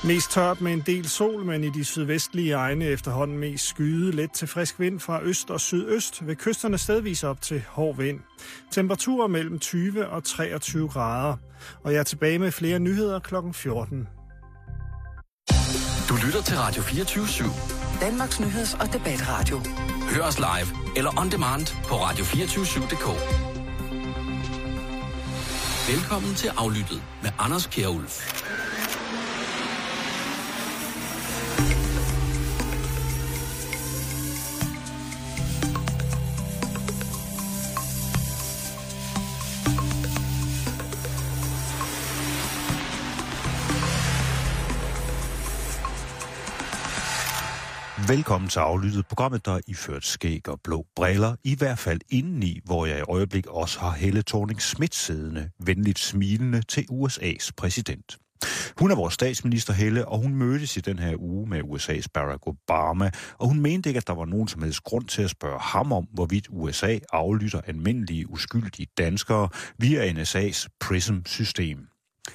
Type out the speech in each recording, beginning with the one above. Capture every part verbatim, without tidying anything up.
Mest tørt med en del sol, men i de sydvestlige egne efterhånden mest skyde, let til frisk vind fra øst og sydøst, ved kysterne stedvis op til hård vind. Temperaturer mellem tyve og treogtyve grader. Og jeg er tilbage med flere nyheder klokken fjorten. Du lytter til Radio fireogtyve syv. Danmarks nyheds- og debatradio. Hør os live eller on demand på radio to fire syv punktum d k. Velkommen til Aflyttet med Anders Kjærulf. Velkommen til Aflyttet, programmet, der er iført skæg og blå briller, i hvert fald indeni, hvor jeg i øjeblik også har Helle Thorning-Schmidt siddende, venligt smilende til U S A's præsident. Hun er vores statsminister, Helle, og hun mødtes i den her uge med U S A's Barack Obama, og hun mente ikke, at der var nogen som helst grund til at spørge ham om, hvorvidt U S A aflytter almindelige, uskyldige danskere via N S A's PRISM-system.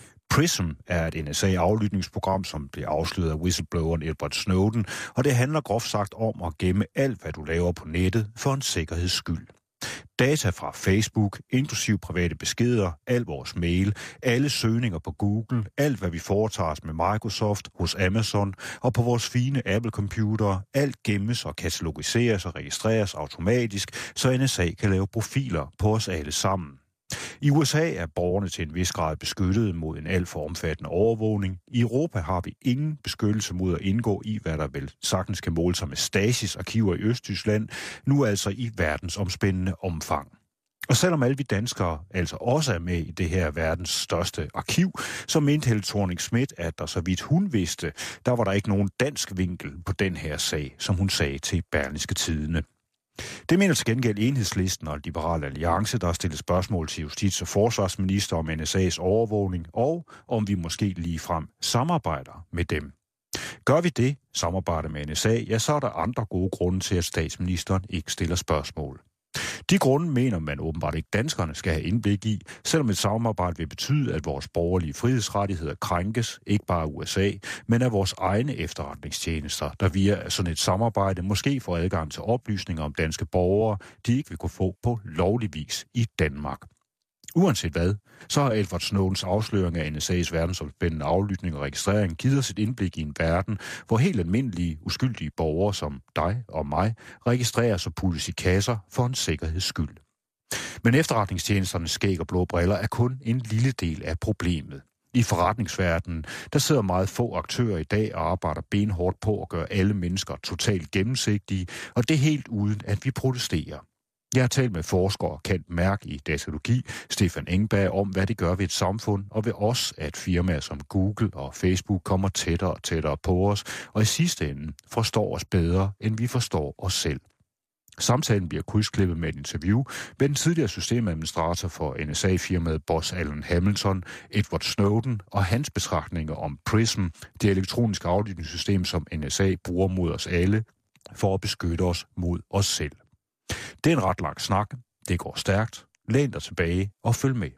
PRISM er et N S A-aflytningsprogram, som blev afsløret af whistlebloweren Edward Snowden, og det handler groft sagt om at gemme alt, hvad du laver på nettet, for en sikkerheds skyld. Data fra Facebook, inklusive private beskeder, al vores mail, alle søgninger på Google, alt hvad vi foretager os med Microsoft, hos Amazon og på vores fine Apple-computere, alt gemmes og katalogiseres og registreres automatisk, så N S A kan lave profiler på os alle sammen. I U S A er borgerne til en vis grad beskyttet mod en alt for omfattende overvågning. I Europa har vi ingen beskyttelse mod at indgå i, hvad der vel sagtens kan måle sig med Stasis arkiver i Østtyskland, nu altså i verdensomspændende omfang. Og selvom alle vi danskere altså også er med i det her verdens største arkiv, så mente Helle Thorning-Schmidt, at der så vidt hun vidste, der var der ikke nogen dansk vinkel på den her sag, som hun sagde til Berlingske Tidende. Det mener til gengæld Enhedslisten og Liberal Alliance, der har stillet spørgsmål til justits- og forsvarsminister om N S A's overvågning, og om vi måske ligefrem samarbejder med dem. Gør vi det, samarbejder med N S A, ja, så er der andre gode grunde til, at statsministeren ikke stiller spørgsmål. De grunde mener man åbenbart ikke danskerne skal have indblik i, selvom et samarbejde vil betyde, at vores borgerlige frihedsrettigheder krænkes, ikke bare af U S A, men af vores egne efterretningstjenester, der via sådan et samarbejde måske får adgang til oplysninger om danske borgere, de ikke vil kunne få på lovlig vis i Danmark. Uanset hvad, så har Edward Snowdens afsløring af N S A's verdensomspændende aflytning og registrering givet os et indblik i en verden, hvor helt almindelige, uskyldige borgere som dig og mig registreres og puttes i kasser for en sikkerheds skyld. Men efterretningstjenesternes skæg og blå briller er kun en lille del af problemet. I forretningsverdenen, der sidder meget få aktører i dag og arbejder benhårdt på at gøre alle mennesker totalt gennemsigtige, og det er helt uden, at vi protesterer. Jeg har talt med forsker og kendt mærke i datalogi, Stefan Engberg, om hvad det gør ved et samfund, og ved os, at firmaer som Google og Facebook kommer tættere og tættere på os, og i sidste ende forstår os bedre, end vi forstår os selv. Samtalen bliver krydsklippet med et interview med den tidligere systemadministrator for N S A-firmaet Booz Allen Hamilton, Edward Snowden, og hans betragtninger om PRISM, det elektroniske aflytningssystem, som N S A bruger mod os alle, for at beskytte os mod os selv. Det er en ret lang snak. Det går stærkt. Læn dig tilbage og følg med.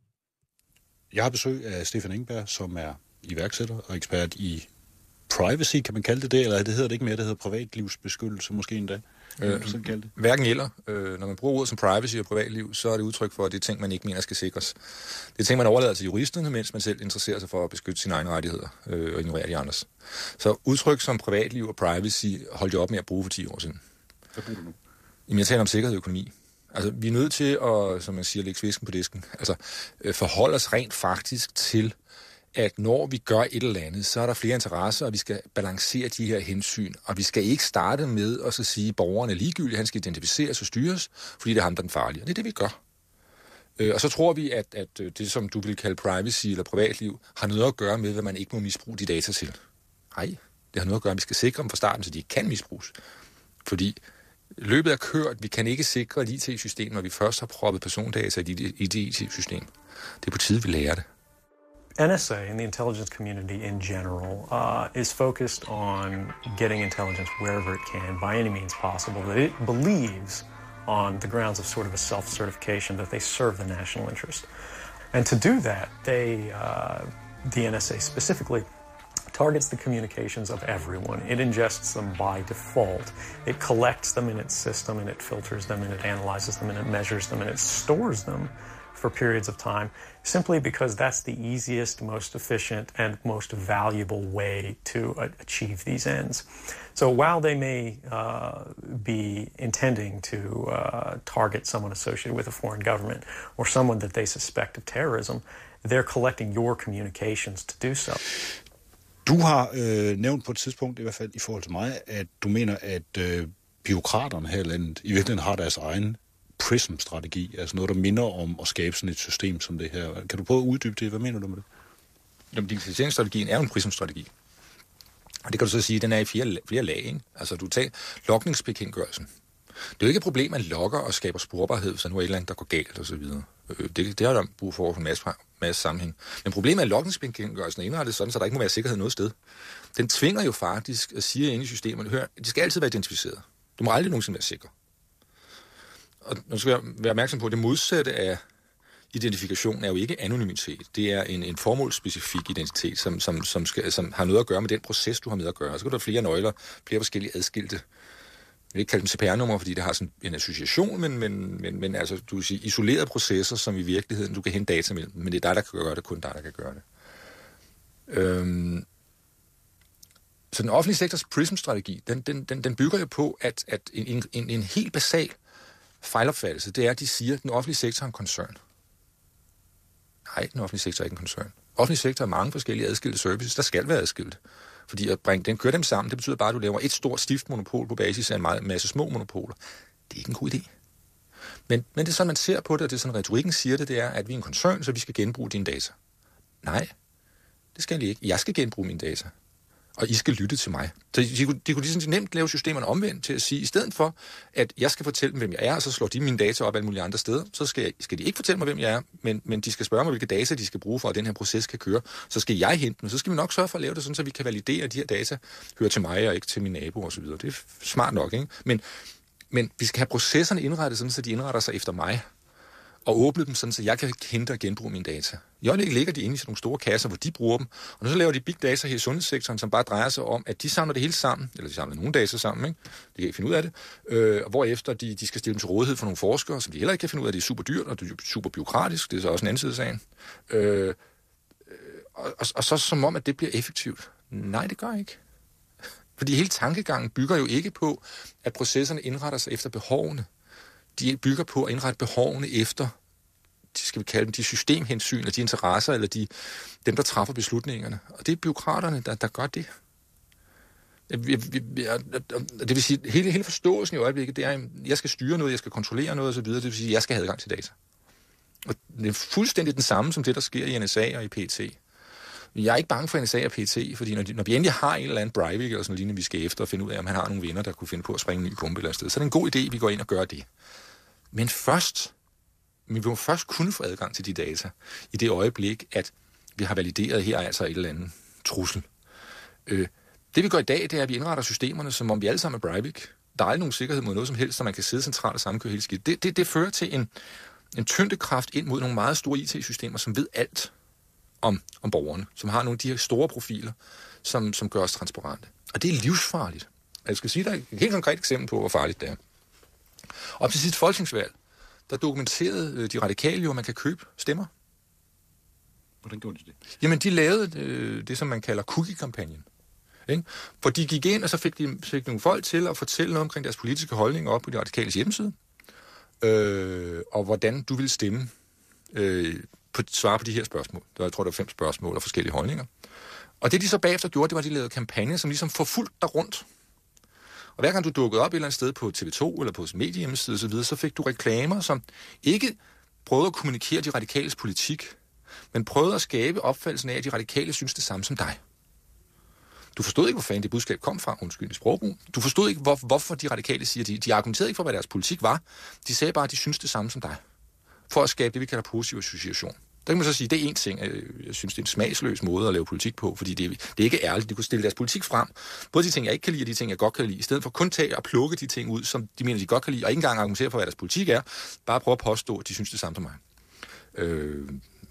Jeg har besøg af Stefan Engberg, som er iværksætter og ekspert i privacy, kan man kalde det det, eller det hedder det ikke mere, det hedder privatlivsbeskyttelse måske endda. Øh, det? Hverken gælder. Øh, når man bruger ord som privacy og privatliv, så er det udtryk for, at det er ting, man ikke mener skal sikres. Det er ting, man overlader til juristerne, mens man selv interesserer sig for at beskytte sine egne rettigheder øh, og ignorere de andres. Så udtryk som privatliv og privacy holdt jeg op med at bruge for ti år siden. Hvad bruger du nu? Jamen, jeg taler om sikkerhed og økonomi. Altså, vi er nødt til at, som man siger, lægge svisken på disken. Altså, øh, forholde os rent faktisk til, at når vi gør et eller andet, så er der flere interesser, og vi skal balancere de her hensyn. Og vi skal ikke starte med at så sige, at borgeren er ligegyldig, han skal identificeres og styres, fordi det er ham, der er den farlige. Og det er det, vi gør. Øh, og så tror vi, at, at det, som du vil kalde privacy eller privatliv, har noget at gøre med, hvad man ikke må misbruge de data til. Nej, det har noget at gøre med, at vi skal sikre dem fra starten, så de ikke kan misbruges. Fordi løbet er kørt. Vi kan ikke sikre et I T-system, når vi først har proppet persondata i et I T-system. Det er på tide, vi lærer det. N S A and the intelligence community in general uh, is focused on getting intelligence wherever it can by any means possible. That it believes on the grounds of sort of a self-certification that they serve the national interest. And to do that, they, uh, the N S A specifically, targets the communications of everyone. It ingests them by default. It collects them in its system, and it filters them, and it analyzes them, and it measures them, and it stores them for periods of time, simply because that's the easiest, most efficient, and most valuable way to uh, achieve these ends. So while they may uh, be intending to uh, target someone associated with a foreign government or someone that they suspect of terrorism, they're collecting your communications to do so. Du har øh, nævnt på et tidspunkt, i hvert fald i forhold til mig, at du mener, at øh, bureaukraterne her i landet i virkeligheden har deres egen PRISM-strategi, altså noget, der minder om at skabe sådan et system som det her. Kan du prøve at uddybe det? Hvad mener du med det? Jamen, digitaliseringsstrategien er jo en PRISM-strategi. Og det kan du så sige, at den er i flere, flere lag, ikke? Altså, du tager logningsbekendtgørelsen. Det er jo ikke et problem, at man logger og skaber sporbarhed, så nu er et eller andet, der går galt og så videre. Det, det har der brug for en masse, masse sammenhæng. Men problemet er, at logningsbekendtgørelsen er indrettet sådan, så der ikke må være sikkerhed noget sted. Den tvinger jo faktisk at sige ind i systemerne, hør, de skal altid være identificeret. Du må aldrig nogensinde være sikker. Og nu skal jeg være opmærksom på, at det modsatte af identifikation er jo ikke anonymitet. Det er en, en formålsspecifik identitet, som, som, som, skal, som har noget at gøre med den proces, du har med at gøre. Så kan der flere nøgler, flere forskellige adskilte. Jeg vil ikke kalde dem C P R-nummer, fordi det har sådan en association, men, men, men, men altså, du vil sige, isolerede processer, som i virkeligheden, du kan hente data mellem, men det er dig, der kan gøre det, kun dig, der kan gøre det. Øhm Så den offentlige sektors PRISM-strategi, den, den, den, den bygger jo på, at, at en, en, en helt basal fejlopfattelse, det er, at de siger, at den offentlige sektor er en koncern. Nej, den offentlige sektor er ikke en koncern. Den offentlige sektor er mange forskellige adskilte services, der skal være adskilt. Fordi at bringe den, køre dem sammen, det betyder bare, at du laver et stort stift monopol på basis af en meget, masse små monopoler. Det er ikke en god idé. Men, men det er sådan, man ser på det, og det er sådan, retorikken siger det, det er, at vi er en koncern, så vi skal genbruge dine data. Nej, det skal I ikke. Jeg skal genbruge mine data. Og I skal lytte til mig. Så de, de, kunne, de kunne ligesom nemt lave systemerne omvendt til at sige, i stedet for, at jeg skal fortælle dem, hvem jeg er, og så slår de mine data op alle mulige andre steder, så skal, jeg, skal de ikke fortælle mig, hvem jeg er, men, men de skal spørge mig, hvilke data de skal bruge for, at den her proces kan køre. Så skal jeg hente dem, så skal vi nok sørge for at lave det sådan, så vi kan validere, at de her data hører til mig og ikke til min nabo osv. Det er smart nok, ikke? Men, men vi skal have processerne indrettet sådan, så de indretter sig efter mig, og åbne dem sådan, så jeg kan hente og genbruge mine data. I øjeblikket ligger de inde i sådan nogle store kasser, hvor de bruger dem, og så laver de big data her i sundhedssektoren, som bare drejer sig om, at de samler det hele sammen, eller de samler nogle data sammen, ikke? De kan ikke finde ud af det, øh, og hvorefter de, de skal stille dem til rådighed for nogle forskere, som de heller ikke kan finde ud af, det er super dyrt, og det er super bureaukratisk, det er så også en anden side af sagen. Øh, og, og, og så som om, at det bliver effektivt. Nej, det gør ikke. Fordi hele tankegangen bygger jo ikke på, at processerne indretter sig efter behovene. De bygger på at indrette behovene efter, de skal vi kalde dem, de systemhensyn, eller de interesser, eller de, dem, der træffer beslutningerne. Og det er bureaukraterne, der, der gør det. Det vil sige, hele, hele forståelsen i øjeblikket, det er, at jeg skal styre noget, jeg skal kontrollere noget osv., det vil sige, at jeg skal have adgang til data. Og det er fuldstændig den samme, som det, der sker i N S A og i P E T. Jeg er ikke bange for N S A og P E T, fordi når, de, når vi endelig har en eller anden Breivik eller sådan noget lignende, vi skal efter og finde ud af, om han har nogle venner, der kunne finde på at springe en ny bombe eller et sted, så er det en god idé, at vi går ind og gør det. Men først, vi må først kunne få adgang til de data i det øjeblik, at vi har valideret her altså et eller andet trussel. Øh, det vi gør i dag, det er, at vi indretter systemerne, som om vi alle sammen er Breivik. Der er aldrig nogen sikkerhed mod noget som helst, så man kan sidde centralt og sammenkøre hele skidt. Det, det, det fører til en, en tyngdekraft ind mod nogle meget store I T-systemer, som ved alt om, om borgerne, som har nogle af de her store profiler, som, som gør os transparente. Og det er livsfarligt. Jeg skal sige dig et helt konkret eksempel på, hvor farligt det er. Op til sidst folketingsvalg, der dokumenterede de radikale jo, at man kan købe stemmer. Hvordan gjorde de det? Jamen, de lavede øh, det, som man kalder cookie-kampagnen. Ikke? For de gik ind, og så fik de fik nogle folk til at fortælle noget omkring deres politiske holdninger op på de radikales hjemmeside, øh, og hvordan du ville stemme øh, på svare på de her spørgsmål. Der, jeg tror, der var fem spørgsmål og forskellige holdninger. Og det, de så bagefter gjorde, det var, at de lavede kampagner, som ligesom forfulgte dig rundt. Og hver gang du dukkede op et eller andet sted på T V to eller på mediehjemmeside og så videre, så fik du reklamer, som ikke prøvede at kommunikere de radikales politik, men prøvede at skabe opfattelsen af, at de radikale synes det samme som dig. Du forstod ikke, hvor fanden det budskab kom fra, undskyld i sprogbrug. Du forstod ikke, hvor, hvorfor de radikale siger, de, de argumenterede ikke for, hvad deres politik var. De sagde bare, at de synes det samme som dig. For at skabe det, vi kalder positiv association. Der kan man så sige, det er en ting, jeg synes, det er en smagsløs måde at lave politik på, fordi det, det er ikke ærligt. De kunne stille deres politik frem. Både de ting, jeg ikke kan lide, og de ting, jeg godt kan lide. I stedet for kun tage og plukke de ting ud, som de mener, de godt kan lide, og ikke engang argumentere for, hvad deres politik er. Bare prøve at påstå, at de synes det samme som mig. Øh,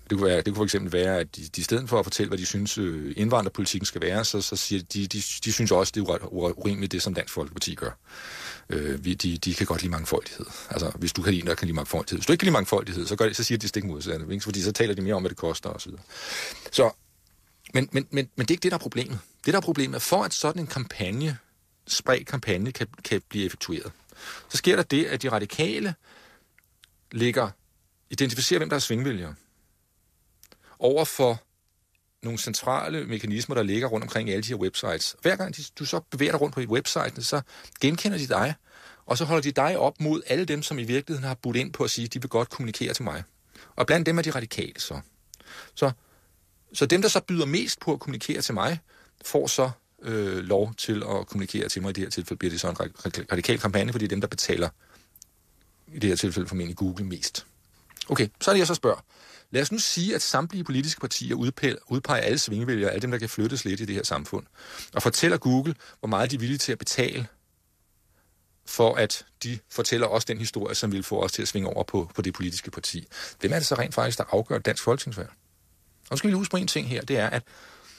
Det kunne, være, det kunne for eksempel være, at de, de i stedet for at fortælle, hvad de synes øh, indvandrerpolitikken skal være, så, så siger de, de, de synes også, det er urimeligt, det som Dansk Folkeparti gør. Øh, vi, de, de kan godt lide mangfoldighed. Altså, hvis du kan lide, der kan lide mangfoldighed. Hvis du ikke kan lide mangfoldighed, så, gør det, så siger de stik modsatte, ikke? Fordi så taler de mere om, hvad det koster osv. Så, men, men, men, men det er ikke det, der er problemet. Det, der er problemet er, for at sådan en kampagne, spredt kampagne, kan, kan blive effektueret, så sker der det, at de radikale ligger, identificerer, hvem der er svingvælgere, over for nogle centrale mekanismer, der ligger rundt omkring i alle de her websites. Hver gang de, du så bevæger dig rundt på et website, så genkender de dig, og så holder de dig op mod alle dem, som i virkeligheden har budt ind på at sige, at de vil godt kommunikere til mig. Og blandt dem er de radikale så. Så, så dem, der så byder mest på at kommunikere til mig, får så øh, lov til at kommunikere til mig. I det her tilfælde bliver det så en radikal kampagne, fordi det er dem, der betaler, i det her tilfælde formentlig Google, mest. Okay, så er det, jeg så spørger. Lad os nu sige, at samtlige politiske partier udpeger alle svingvælgere, alle dem, der kan flyttes lidt i det her samfund, og fortæller Google, hvor meget de er villige til at betale, for at de fortæller os den historie, som vil få os til at svinge over på, på det politiske parti. Hvem er det så rent faktisk, der afgør dansk folketingsvalg? Og nu skal vi huske på en ting her, det er, at,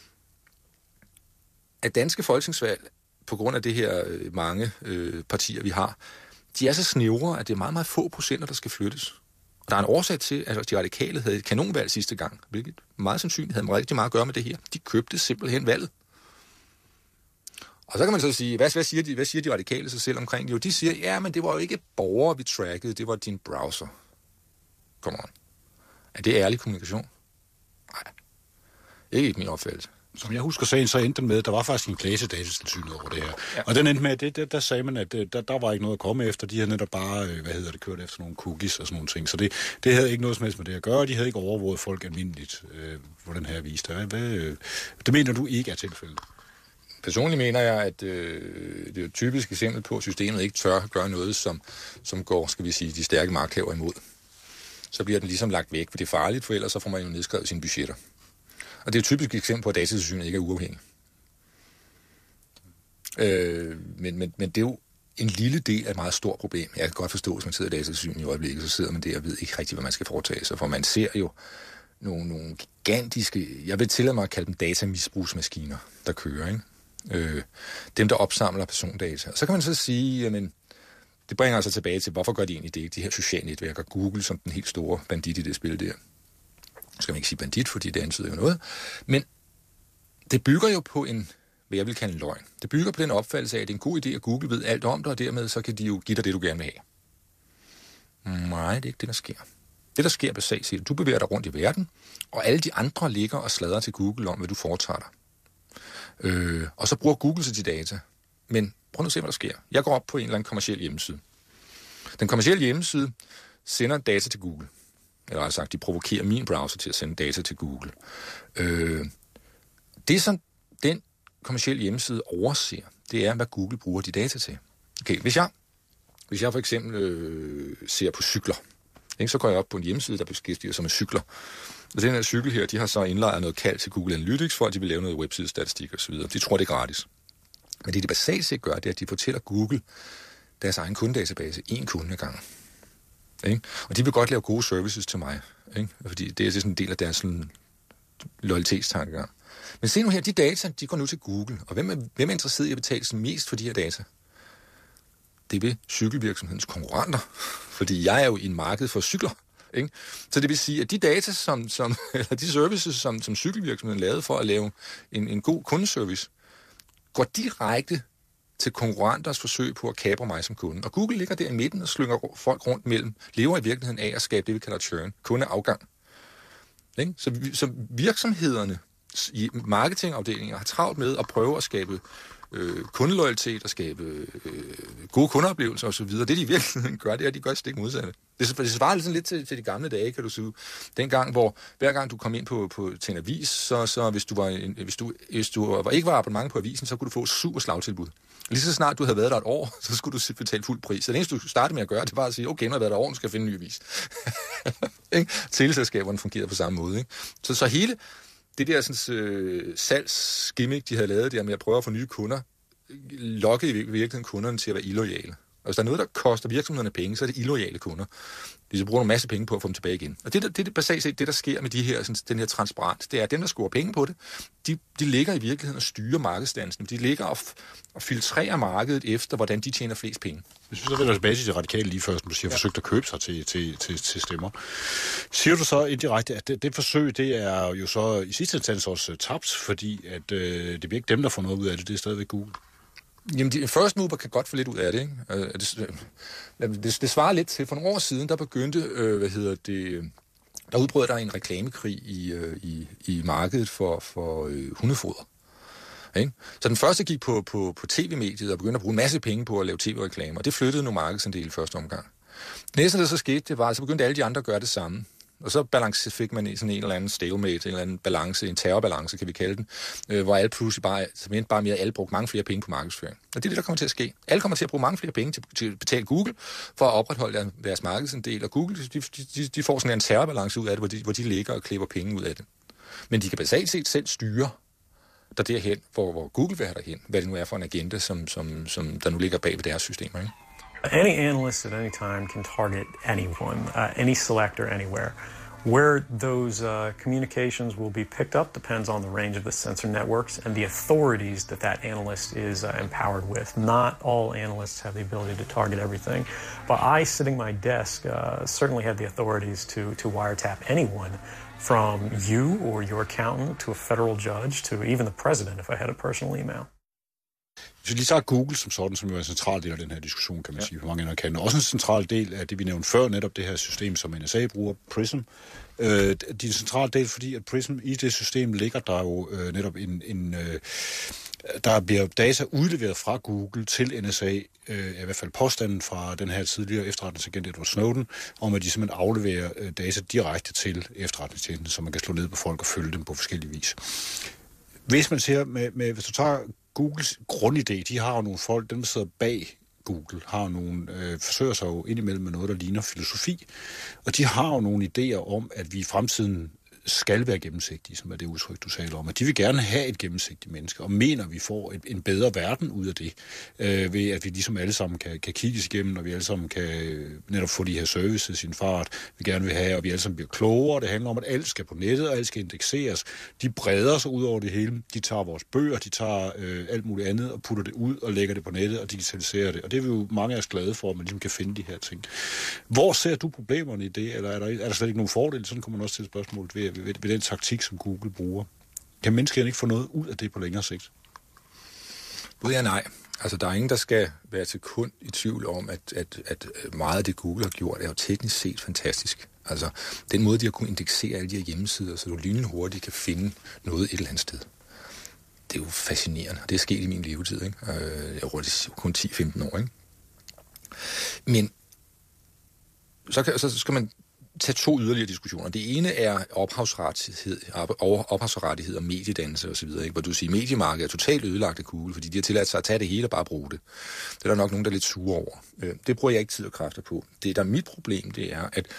at danske folketingsvalg, på grund af det her øh, mange øh, partier, vi har, de er så snævre, at det er meget, meget få procenter, der skal flyttes. Der er en årsag til, at de radikale havde et kanonvalg sidste gang, hvilket meget sandsynligt havde rigtig meget at gøre med det her. De købte simpelthen valget. Og så kan man så sige, hvad, hvad, siger, de, hvad siger de radikale sig selv omkring det? Jo, de siger, ja, men det var jo ikke borgere, vi trackede, det var din browser. Kom on. Er det ærlig kommunikation? Nej. Ikke i min opfattelse. Som jeg husker sagen, så endte den med, at der var faktisk en klage til Datatilsynet over det her. Ja. Og den endte med, at det, der, der sagde man, at der, der var ikke noget at komme efter. De havde netop bare, hvad hedder det, kørt efter nogle cookies og sådan nogle ting. Så det, det havde ikke noget som helst med det at gøre. De havde ikke overvåget folk almindeligt, øh, hvor den her viste. Hvad, øh, det mener du ikke er tilfældet? Personligt mener jeg, at øh, det er et typisk eksempel på, at systemet ikke tør gøre noget, som, som går, skal vi sige, de stærke magthavere imod. Så bliver den ligesom lagt væk, for det er farligt, for ellers så får man jo nedskrevet sine budgetter. Og det er et typisk eksempel på, at Datatilsynet ikke er uafhængig. Øh, men, men, men det er jo en lille del af et meget stort problem. Jeg kan godt forstå, hvis man sidder i Datatilsynet i øjeblikket, så sidder man der og ved ikke rigtigt, hvad man skal foretage sig. For man ser jo nogle, nogle gigantiske, jeg vil tillade mig at kalde dem datamisbrugsmaskiner, der kører, ikke? Øh, dem, der opsamler persondata. Og så kan man så sige, jamen, det bringer altså tilbage til, hvorfor gør de egentlig det ikke? De her sociale netværker, Google som den helt store bandit i det spil der. Skal man ikke sige bandit, fordi det antyder jo noget. Men det bygger jo på en, hvad jeg vil kalde en løgn. Det bygger på den opfattelse af, at det er en god idé, at Google ved alt om dig, og dermed så kan de jo give dig det, du gerne vil have. Nej, det er ikke det, der sker. Det, der sker basalt set, du bevæger dig rundt i verden, og alle de andre ligger og sladrer til Google om, hvad du foretager dig. Øh, og så bruger Google sig de data. Men prøv nu at se, hvad der sker. Jeg går op på en eller anden kommerciel hjemmeside. Den kommercielle hjemmeside sender data til Google. Eller altså sagt, de provokerer min browser til at sende data til Google. Øh, det, som den kommercielle hjemmeside overser, det er, hvad Google bruger de data til. Okay, hvis jeg, hvis jeg for eksempel øh, ser på cykler, ikke, så går jeg op på en hjemmeside, der beskæftiger sig med cykler. Og den her cykel her, de har så indlejret noget kald til Google Analytics, for at de vil lave noget webside-statistik osv. De tror, det er gratis. Men det, de basalt set gør, det er, at de fortæller Google deres egen kundedatabase en kunde ad gangen. Ikke? Og de vil godt lave gode services til mig, ikke? Fordi det er sådan en del af deres sådan, loyalitetstankegang. Men se nu her, de data, de går nu til Google. Og hvem er, hvem er interesseret i at betale sig mest for de her data? Det vil cykelvirksomhedens konkurrenter. Fordi jeg er jo i en marked for cykler. Ikke? Så det vil sige, at de data, som, som, eller de services, som, som cykelvirksomheden lavede for at lave en, en god kundeservice, går direkte til konkurrenters forsøg på at kapre mig som kunde. Og Google ligger der i midten og slynger folk rundt mellem, lever i virkeligheden af at skabe det, vi kalder churn, kundeafgang. Ikke? Så, så virksomhederne i marketingafdelinger har travlt med at prøve at skabe øh, kundeloyalitet og skabe øh, gode kundeoplevelser osv. Det, de i virkeligheden gør, det er, at de gør stik modsatte. Det, det svarer lidt, lidt til, til de gamle dage, kan du sige. Dengang, hvor hver gang du kom ind på, på, til en avis, så, så hvis du, var en, hvis du, hvis du var, ikke var abonnement på avisen, så kunne du få et super slagtilbud. Lige så snart du havde været der et år, så skulle du betale fuld pris. Så det eneste, du startede med at gøre, det var at sige, okay, nu har jeg været der et år, nu skal jeg finde en ny avis. Teleselskaberne fungerede på samme måde. Ikke? Så, så hele det der sådan, øh, salgsgimmick, de havde lavet der med at prøve at få nye kunder, lokke i virkeligheden kunderne til at være illoyale. Og hvis der er noget, der koster virksomhederne penge, så er det illoyale kunder. De bruger en masse penge på at få dem tilbage igen. Og det, det, det er basalt set det, der sker med de her, sådan, den her transparens. Det er, at dem, der scorer penge på det, de, de ligger i virkeligheden og styrer markedsdannelsen. De ligger og, og filtrerer markedet efter, hvordan de tjener flest penge. Hvis vi så vender tilbage til det radikale lige først, som du siger, ja. forsøgt at købe sig til, til, til, til stemmer. Siger du så indirekte, at det, det forsøg, det er jo så i sidste instans også tabt, fordi at, øh, det bliver ikke dem, der får noget ud af det, det er stadigvæk Google? Jamen, de first mover kan godt få lidt ud af det, ikke? Øh, det, det, det svarer lidt til, for nogle år siden, der begyndte, øh, hvad hedder det, der udbrød der en reklamekrig i, øh, i, i markedet for, for øh, hundefoder. Ikke? Så den første gik på, på, på tv-mediet og begyndte at bruge en masse penge på at lave tv-reklamer. Det flyttede nogle markedsandel i første omgang. Det næste, der så skete, det var, at så begyndte alle de andre at gøre det samme. Og så balance, fik man sådan en eller anden stalemate, en eller anden balance, en terrorbalance, kan vi kalde den, øh, hvor alle pludselig bare, som bare mere, alle brugte mange flere penge på markedsføring. Og det er det, der kommer til at ske. Alle kommer til at bruge mange flere penge til, til at betale Google for at opretholde deres, deres markedsandel, og Google, de, de, de får sådan en terrorbalance ud af det, hvor de, hvor de ligger og klipper penge ud af det. Men de kan basalt set selv styre der derhen, hvor, hvor Google vil have derhen, hvad det nu er for en agenda, som, som, som der nu ligger bag ved deres systemer, ikke? Any analyst at any time can target anyone, uh, any selector anywhere. Where those uh, communications will be picked up depends on the range of the sensor networks and the authorities that that analyst is uh, empowered with. Not all analysts have the ability to target everything, but I, sitting my desk, uh, certainly have the authorities to, to wiretap anyone, from you or your accountant to a federal judge to even the president if I had a personal email. Hvis vi lige tager Google som sådan, som jo er en central del af den her diskussion, kan man ja. sige, for mange ender kan. Også en central del af det, vi nævnte før, netop det her system, som N S A bruger, Prism. Øh, det er en central del, fordi at Prism i det system ligger der jo øh, netop en... en øh, der bliver data udleveret fra Google til N S A, øh, i hvert fald påstanden fra den her tidligere efterretningsagent Edward Snowden, om at de simpelthen afleverer øh, data direkte til efterretningstjenesten, så man kan slå ned på folk og følge dem på forskellige vis. Hvis man ser med, med hvis du tager Googles grundidé, de har jo nogle folk, dem der sidder bag Google, har nogle, øh, forsøger sig jo indimellem med noget, der ligner filosofi, og de har jo nogle idéer om, at vi i fremtiden skal være gennemsigtige, som er det udtryk, du taler om. At de vil gerne have et gennemsigtigt menneske, og mener, at vi får et, en bedre verden ud af det, øh, ved at vi ligesom alle sammen kan, kan kigges igennem, og vi alle sammen kan netop få de her services i en fart, vi gerne vil have, og vi alle sammen bliver klogere. Det handler om, at alt skal på nettet, og alt skal indekseres. De breder sig ud over det hele. De tager vores bøger, de tager øh, alt muligt andet, og putter det ud, og lægger det på nettet, og digitaliserer det. Og det er vi jo mange af os glade for, at man ligesom kan finde de her ting. Hvor ser du problemerne i det, eller er der, er der slet ikke nogen fordel? Sådan kommer man også til spørgsmålet ved, ved, ved den taktik, som Google bruger. Kan mennesker ikke få noget ud af det på længere sigt? Både ja, nej. Altså, der er ingen, der skal være til kun i tvivl om, at, at, at meget af det, Google har gjort, er jo teknisk set fantastisk. Altså, den måde, de har kunnet indeksere alle de her hjemmesider, så du lynhurtigt kan finde noget et eller andet sted. Det er jo fascinerende, og det er sket i min levetid, ikke? Jeg er rundt kun ti til femten år, ikke? Men så, kan, så skal man tage to yderligere diskussioner. Det ene er ophavsrettighed, ophavsrettighed og mediedannelse osv., hvor du siger, at mediemarkedet er totalt ødelagt af Google, fordi de har tilladt sig at tage det hele og bare bruge det. Det er der nok nogen, der er lidt sure over. Det bruger jeg ikke tid og kræfter på. Det, der er mit problem, det er, at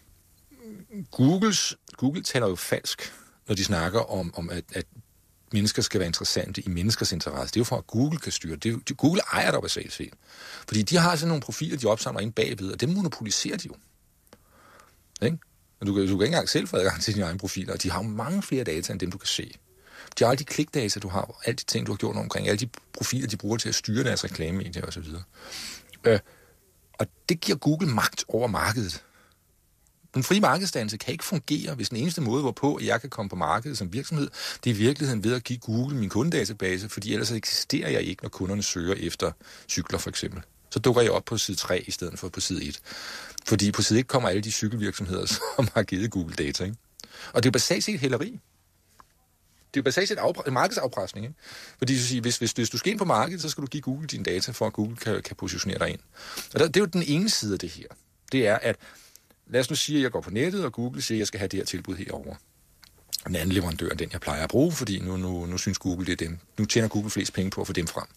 Googles, Google taler jo falsk, når de snakker om, om at, at mennesker skal være interessante i menneskers interesse. Det er jo for, at Google kan styre det. Er, Google ejer det basalt set. Fordi de har sådan nogle profiler, de opsamler ind bagved, og dem monopoliserer de jo. Ikke? Du, du kan ikke engang selv få adgang til dine egne profiler, og de har mange flere data, end dem du kan se. De har alle de klikdata, du har, alle de ting, du har gjort omkring, alle de profiler, de bruger til at styre deres reklamemedier osv. Øh, og det giver Google magt over markedet. Den frie markedsdannelse kan ikke fungere, hvis den eneste måde, hvorpå jeg kan komme på markedet som virksomhed, det er i virkeligheden ved at give Google min kundedatabase, fordi ellers eksisterer jeg ikke, når kunderne søger efter cykler for eksempel. Så dukker jeg op på side tre i stedet for på side et. Fordi på side et kommer alle de cykelvirksomheder, som har givet Google data. Ikke? Og det er jo basalt set hæleri. Det er jo basalt set afpre- en markedsafpresning. Ikke? Fordi du siger, hvis, hvis, hvis du skal ind på markedet, så skal du give Google dine data, for at Google kan, kan positionere dig ind. Og der, det er jo den ene side af det her. Det er, at lad os nu sige, at jeg går på nettet, og Google siger, at jeg skal have det her tilbud herovre. Den anden leverandør er den, jeg plejer at bruge, fordi nu, nu, nu synes Google, det er dem. Nu tjener Google flest penge på at få dem frem.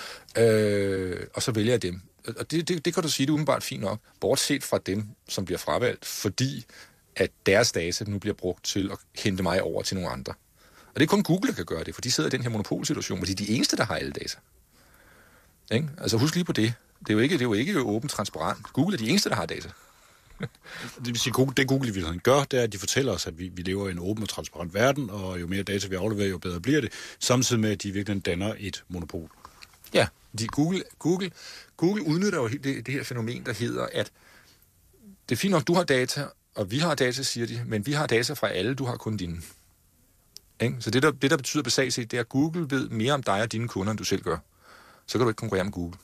Øh, og så vælger jeg dem. Og det, det, det kan du sige, det er umiddelbart fint nok, bortset fra dem, som bliver fravalgt, fordi at deres data nu bliver brugt til at hente mig over til nogle andre. Og det er kun Google, der kan gøre det, for de sidder i den her monopolsituation, hvor de er de eneste, der har alle data. Ikke? Altså husk lige på det. Det er jo ikke, det er jo ikke åbent transparent. Google er de eneste, der har data. Det vil sige, Google, det Google i virkeligheden gør, det er, at de fortæller os, at vi, vi lever i en åben og transparent verden, og jo mere data vi afleverer, jo bedre bliver det, samtidig med, at de virkelig danner et monopol. Ja, de Google, Google, Google udnytter jo det, det her fænomen, der hedder, at det er fint nok, du har data, og vi har data, siger de, men vi har data fra alle, du har kun dine. Ikke? Så det der, det, der betyder basalt set, det er, at Google ved mere om dig og dine kunder, end du selv gør. Så kan du ikke konkurrere med Google.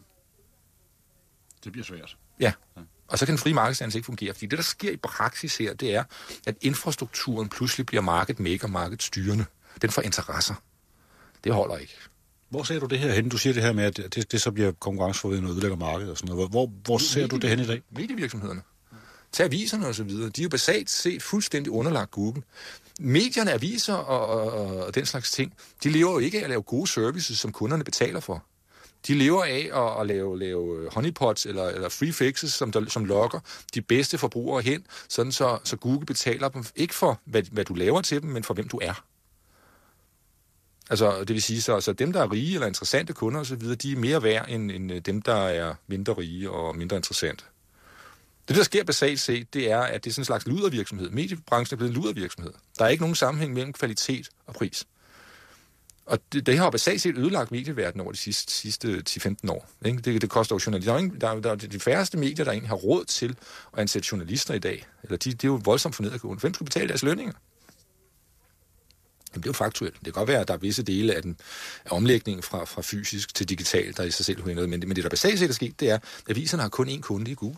Det bliver svært. Ja, og så kan den frie markedsdannelse ikke fungere, fordi det, der sker i praksis her, det er, at infrastrukturen pludselig bliver market maker, market styrende. Den får interesser. Det holder ikke. Hvor ser du det her hen? Du siger det her med, at det, det så bliver konkurrenceforvridende og ødelægger markedet og sådan noget. Hvor, hvor ser du det hen i dag? Medievirksomhederne. Tag aviserne og så videre. De er jo basalt set fuldstændig underlagt Google. Medierne, aviser og, og, og den slags ting, de lever jo ikke af at lave gode services, som kunderne betaler for. De lever af at, at lave, lave honeypots eller, eller free fixes, som, der, som lokker de bedste forbrugere hen, sådan så, så Google betaler dem ikke for, hvad, hvad du laver til dem, men for hvem du er. Altså, det vil sige, så, så dem, der er rige eller interessante kunder osv., de er mere værd end, end dem, der er mindre rige og mindre interessante. Det, der sker basalt set, det er, at det er sådan en slags ludervirksomhed. Mediebranchen er blevet en ludervirksomhed. Der er ikke nogen sammenhæng mellem kvalitet og pris. Og det, det har basalt set ødelagt medieverdenen over de sidste, sidste ti til femten år. Ikke? Det, det koster jo journalister. Der er, der, er, der er de færreste medier, der egentlig har råd til at ansætte journalister i dag. Eller de, de er jo voldsomt for nedadgående. Hvem skal betale deres lønninger? Det bliver jo faktuelt. Det kan godt være, at der er visse dele af, den, af omlægningen fra, fra fysisk til digital, der i sig selv er noget. Men, men det, der basalt set er sket, det er, at aviserne har kun én kunde i Google.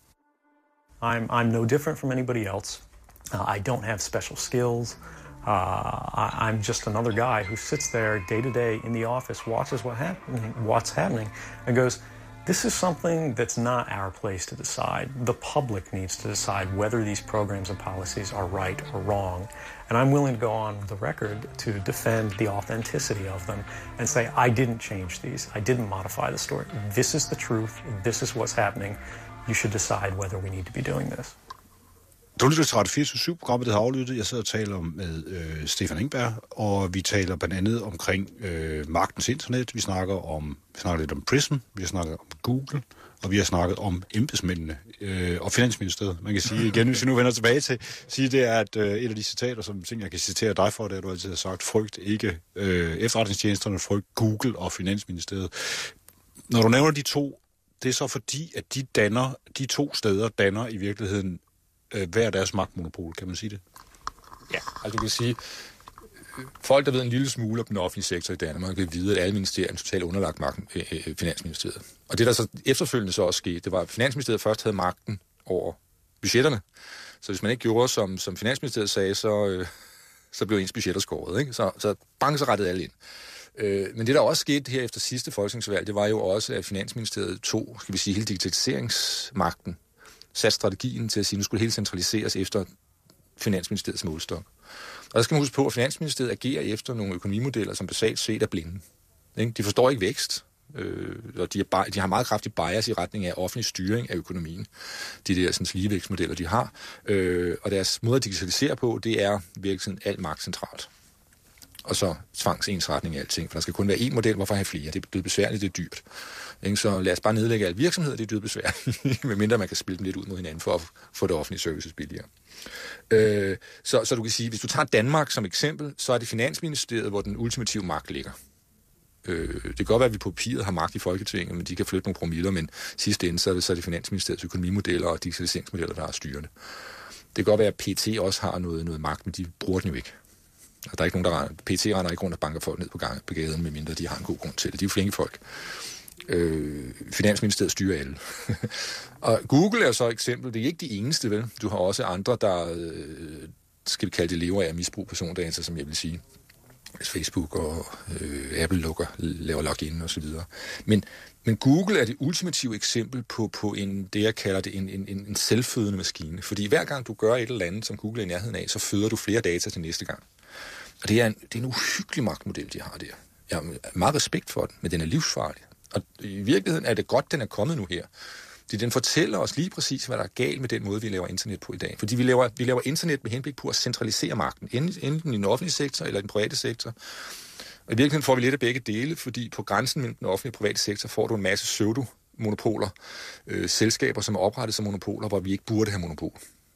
I'm, I'm no different from anybody else. Uh, I don't have special skills. Uh, I, I'm just another guy who sits there day to day in the office, watches what happening, what's happening, and goes, this is something that's not our place to decide. The public needs to decide whether these programs and policies are right or wrong. And I'm willing to go on the record to defend the authenticity of them and say, I didn't change these. I didn't modify the story. This is the truth. This is what's happening. You should decide whether we need to be doing this. Du lytter til Radio fireogtyve syv, programmet det har aflyttet. Jeg sidder og taler med øh, Stefan Engberg, og vi taler blandt andet omkring øh, magtens internet. Vi snakker om, vi snakker lidt om Prism, vi har snakket om Google, og vi har snakket om embedsmændene øh, og Finansministeriet. Man kan sige igen, hvis vi nu vender tilbage til, sige det er, at øh, et af de citater, som ting, jeg kan citere dig for, det er, at du altid har sagt, frygt ikke øh, efterretningstjenesterne, frygt Google og Finansministeriet. Når du nævner de to, det er så fordi, at de danner, de to steder danner i virkeligheden hver deres magtmonopol, kan man sige det? Ja, altså du kan sige, folk, der ved en lille smule om den offentlige sektor i Danmark, vil vide, at alle ministerier er totalt underlagt magten, øh, Finansministeriet. Og det, der så efterfølgende så også skete, det var, at Finansministeriet først havde magten over budgetterne. Så hvis man ikke gjorde, som, som Finansministeriet sagde, så, øh, så blev ens budgetter skåret. Ikke? Så, så bang, så rettede alle ind. Øh, men det, der også skete her efter sidste folketingsvalg, det var jo også, at Finansministeriet tog, skal vi sige, hele digitaliseringsmagten, sat strategien til at sige, at nu skulle det hele centraliseres efter Finansministeriets målestok. Og der skal man huske på, at Finansministeriet agerer efter nogle økonomimodeller, som basalt set er blinde. De forstår ikke vækst, øh, og de, er, de har meget kraftig bias i retning af offentlig styring af økonomien. De der sådan, ligevækstmodeller, de har. Øh, og deres måde at digitalisere på, det er virkelig alt magtcentralt. Og så tvangsensretning af alting, for der skal kun være én model, hvorfor have flere? Det er død besværligt, det er dyrt. Så lad os bare nedlægge alle virksomheder, det er død besværligt, medmindre man kan spille dem lidt ud mod hinanden for at få det offentlige services billigere. Øh, så, så du kan sige, hvis du tager Danmark som eksempel, så er det Finansministeriet, hvor den ultimative magt ligger. Øh, det kan godt være, at vi på papiret har magt i Folketinget, men de kan flytte nogle promiller, men sidste ende, så er det, så er det Finansministeriets økonomimodeller og digitaliseringsmodeller, der er styrende. Det kan godt være, at P T også har noget, noget magt, men de bruger den jo ikke. Og der er ikke nogen, der P T render ikke rundt og banker folk ned på, gang, på gaden, medmindre de har en god grund til det. De er jo flinke folk. Øh, Finansministeriet styrer alle. Og Google er så et eksempel. Det er ikke de eneste, vel? Du har også andre, der øh, skal vi kalde det lever af misbrug persondata, som jeg vil sige. Hvis Facebook og øh, Apple lukker, laver login og så videre. Men, men Google er det ultimative eksempel på, på en, det, jeg kalder det en, en, en selvfødende maskine. Fordi hver gang du gør et eller andet, som Google er i nærheden af, så føder du flere data til næste gang. Og det er en, det er en uhyggelig magtmodel, de har der. Jeg har meget respekt for den, men den er livsfarlig. Og i virkeligheden er det godt, den er kommet nu her. Fordi den fortæller os lige præcis, hvad der er galt med den måde, vi laver internet på i dag. Fordi vi laver, vi laver internet med henblik på at centralisere magten, enten i den offentlige sektor eller i den private sektor. Og i virkeligheden får vi lidt af begge dele, fordi på grænsen mellem den offentlige og private sektor får du en masse pseudo monopoler, øh, selskaber, som er oprettet som monopoler, hvor vi ikke burde have monopol.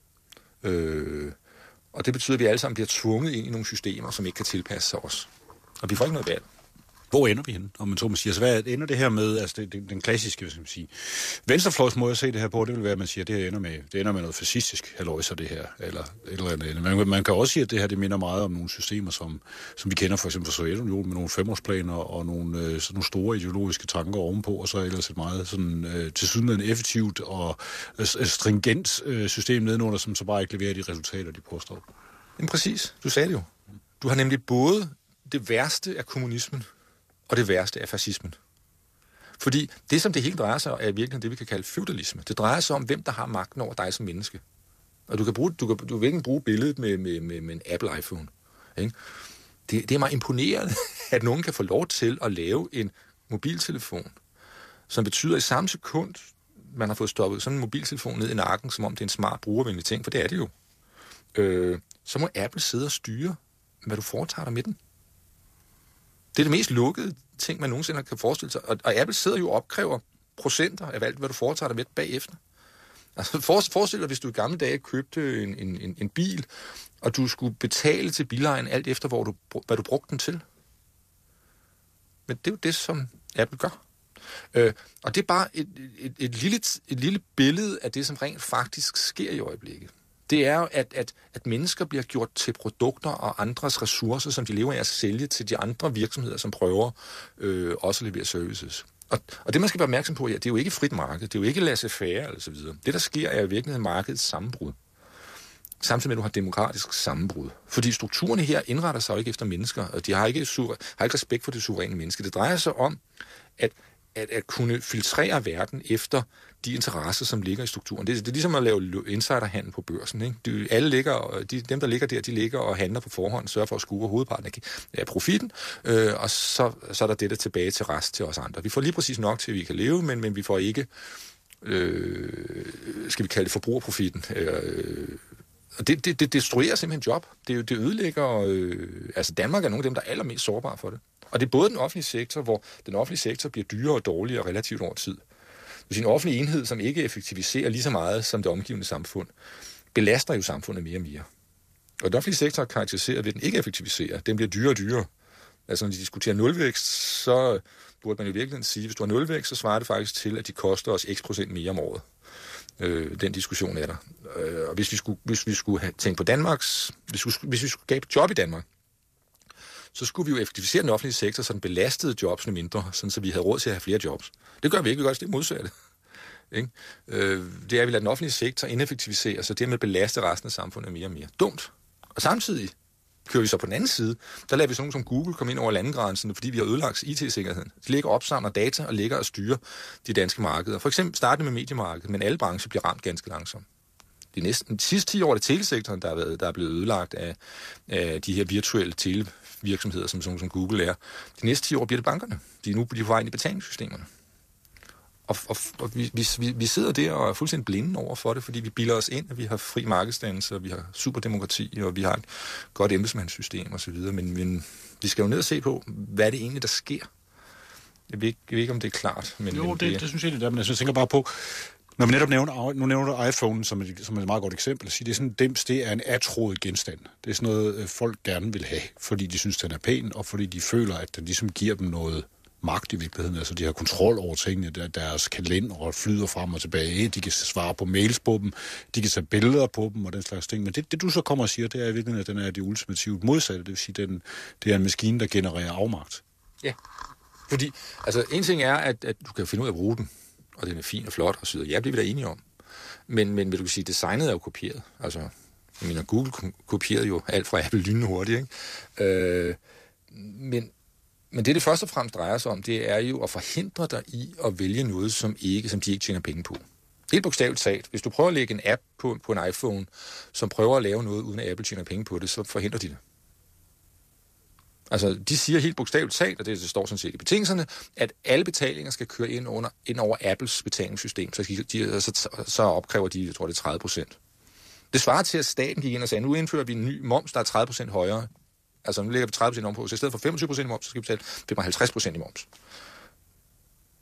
Øh, og det betyder, at vi alle sammen bliver tvunget ind i nogle systemer, som ikke kan tilpasse sig os. Og vi får ikke noget valg. Hvor ender vi henne, om man så må sige? Altså, hvad ender det her med, altså det, det, den klassiske, hvad skal man sige, venstrefløjs måde at se det her på, det vil være, at man siger, at det her ender med, det ender med noget fascistisk halløjser, det her, eller et eller andet. Man, man kan også sige, at det her, det minder meget om nogle systemer, som, som vi kender for eksempel fra Sovjetunionen, med nogle femårsplaner og nogle, øh, sådan nogle store ideologiske tanker ovenpå, og så ellers et meget sådan, øh, tilsyneladende effektivt og øh, stringent øh, system nedenunder, som så bare ikke leverer de resultater, de påstår. Jamen præcis, du sagde det jo. Du har nemlig både det værste af kommunismen, og det værste er fascismen. Fordi det, som det hele drejer sig om, er virkelig det, vi kan kalde feudalisme. Det drejer sig om, hvem der har magten over dig som menneske. Og du kan, bruge, du kan, du kan virkelig bruge billedet med, med, med, med en Apple iPhone. Ikke? Det, det er meget imponerende, at nogen kan få lov til at lave en mobiltelefon, som betyder i samme sekund, man har fået stoppet sådan en mobiltelefon ned i nakken, som om det er en smart brugervenlig ting, for det er det jo. Øh, så må Apple sidde og styre, hvad du foretager dig med den. Det er det mest lukkede ting, man nogensinde kan forestille sig. Og, og Apple sidder jo og opkræver procenter af alt, hvad du foretager dig med bagefter. Altså forestil dig, hvis du i gamle dage købte en, en, en bil, og du skulle betale til bilejen alt efter, hvor du, hvad du brugte den til. Men det er jo det, som Apple gør. Øh, og det er bare et, et, et, lille, et lille billede af det, som rent faktisk sker i øjeblikket. Det er jo, at, at, at mennesker bliver gjort til produkter og andres ressourcer, som de lever af at sælge til de andre virksomheder, som prøver øh, også at levere services. Og, og det, man skal være opmærksom på, ja, det er jo ikke frit marked, det er jo ikke laissez-faire eller så videre. Det, der sker, er i virkeligheden markedets sammenbrud. Samtidig med, at du har demokratisk sammenbrud. Fordi strukturerne her indretter sig jo ikke efter mennesker, og de har ikke, har ikke respekt for det suveræne menneske. Det drejer sig om, at At, at kunne filtrere verden efter de interesser, som ligger i strukturen. Det, det er ligesom at lave insiderhandel på børsen. Ikke? De, alle ligger, de, dem, der ligger der, de ligger og handler på forhånd, sørger for at skue hovedparten af profitten, øh, og så, så er der dette tilbage til rest til os andre. Vi får lige præcis nok til, at vi kan leve, men, men vi får ikke, øh, skal vi kalde det, forbrugerprofitten. Øh, og det, det, det destruerer simpelthen job. Det, det ødelægger... Øh, altså Danmark er nogle af dem, der er allermest sårbare for det. Og det er både den offentlige sektor, hvor den offentlige sektor bliver dyrere og dårligere relativt over tid. Det vil sige, en offentlig enhed, som ikke effektiviserer lige så meget som det omgivende samfund, belaster jo samfundet mere og mere. Og den offentlige sektor er karakteriseret ved, at den ikke effektiviserer. Den bliver dyrere og dyrere. Altså når de diskuterer nulvækst, så burde man jo virkelig sige, at hvis du har nulvækst, så svarer det faktisk til, at de koster os x procent mere om året. Øh, den diskussion er der. Øh, og hvis vi skulle, hvis vi skulle have tænkt på Danmarks... Hvis vi, hvis vi skulle skabe job i Danmark, så skulle vi jo effektivisere den offentlige sektor, så den belastede jobsene mindre, sådan så vi havde råd til at have flere jobs. Det gør vi ikke, vi gør også det modsatte. Ikke? Øh, det er, at vi lader den offentlige sektor ineffektivisere, så dermed belaste resten af samfundet mere og mere. Dumt. Og samtidig kører vi så på den anden side, der lader vi sådan som Google komme ind over landegrænsen, fordi vi har ødelagt I T-sikkerheden. De ligger og opsamler data og ligger og styrer de danske markeder. For eksempel startende med mediemarkedet, men alle brancher bliver ramt ganske langsomt. De, næsten, de sidste ti år er det telesektoren, der er, været, der er blevet ødelagt af, af de her virtuelle televirksomheder, som, som, som Google er. De næste ti år bliver det bankerne. De er nu på vej ind i betalingssystemerne. Og, og, og vi, vi, vi sidder der og er fuldstændig blinde over for det, fordi vi bilder os ind, at vi har fri markedsdannelse, og vi har superdemokrati, og vi har et godt embedsmandssystem osv. Men, men vi skal jo ned og se på, hvad er det egentlig, der sker. Jeg ved ikke, jeg ved ikke om det er klart. Men, jo, men det, det, det synes jeg, det er, men jeg tænker bare på, når vi netop nævner, nu nævner du iPhone som et, som et meget godt eksempel, at sige, det er sådan en dims, det er en atroet genstand. Det er sådan noget, folk gerne vil have, fordi de synes, den er pæn, og fordi de føler, at den ligesom giver dem noget magt i virkeligheden. Altså, de har kontrol over tingene, der, deres kalender flyder frem og tilbage, de kan svare på mails på dem, de kan tage billeder på dem og den slags ting. Men det, det du så kommer og siger, det er i virkeligheden, at den er det ultimativt modsatte. Det vil sige, at den, det er en maskine, der genererer afmagt. Ja. Fordi, altså, en ting er, at, at du kan finde ud af at bruge den, og den er fin og flot og så videre. Ja, det er vi da enige om. Men, men vil du sige, designet er jo kopieret. Altså, jeg mener, Google kopierede jo alt fra Apple lynende hurtigt, ikke? Øh, men, men det, det først og fremmest drejer sig om, det er jo at forhindre dig i at vælge noget, som, ikke, som de ikke tjener penge på. Helt bogstaveligt talt. Hvis du prøver at lægge en app på, på en iPhone, som prøver at lave noget, uden at Apple tjener penge på det, så forhindrer de det. Altså, de siger helt bogstaveligt talt, og det, det står sådan set i betingelserne, at alle betalinger skal køre ind, under, ind over Apples betalingssystem, så, de, de, så, så opkræver de, jeg tror, det er tredive procent. Det svarer til, at staten gik ind og sagde, nu indfører vi en ny moms, der er tredive procent højere. Altså, nu lægger vi tredive procent om på, så i stedet for femogtyve procent i moms, så skal vi betale femoghalvtreds procent i moms.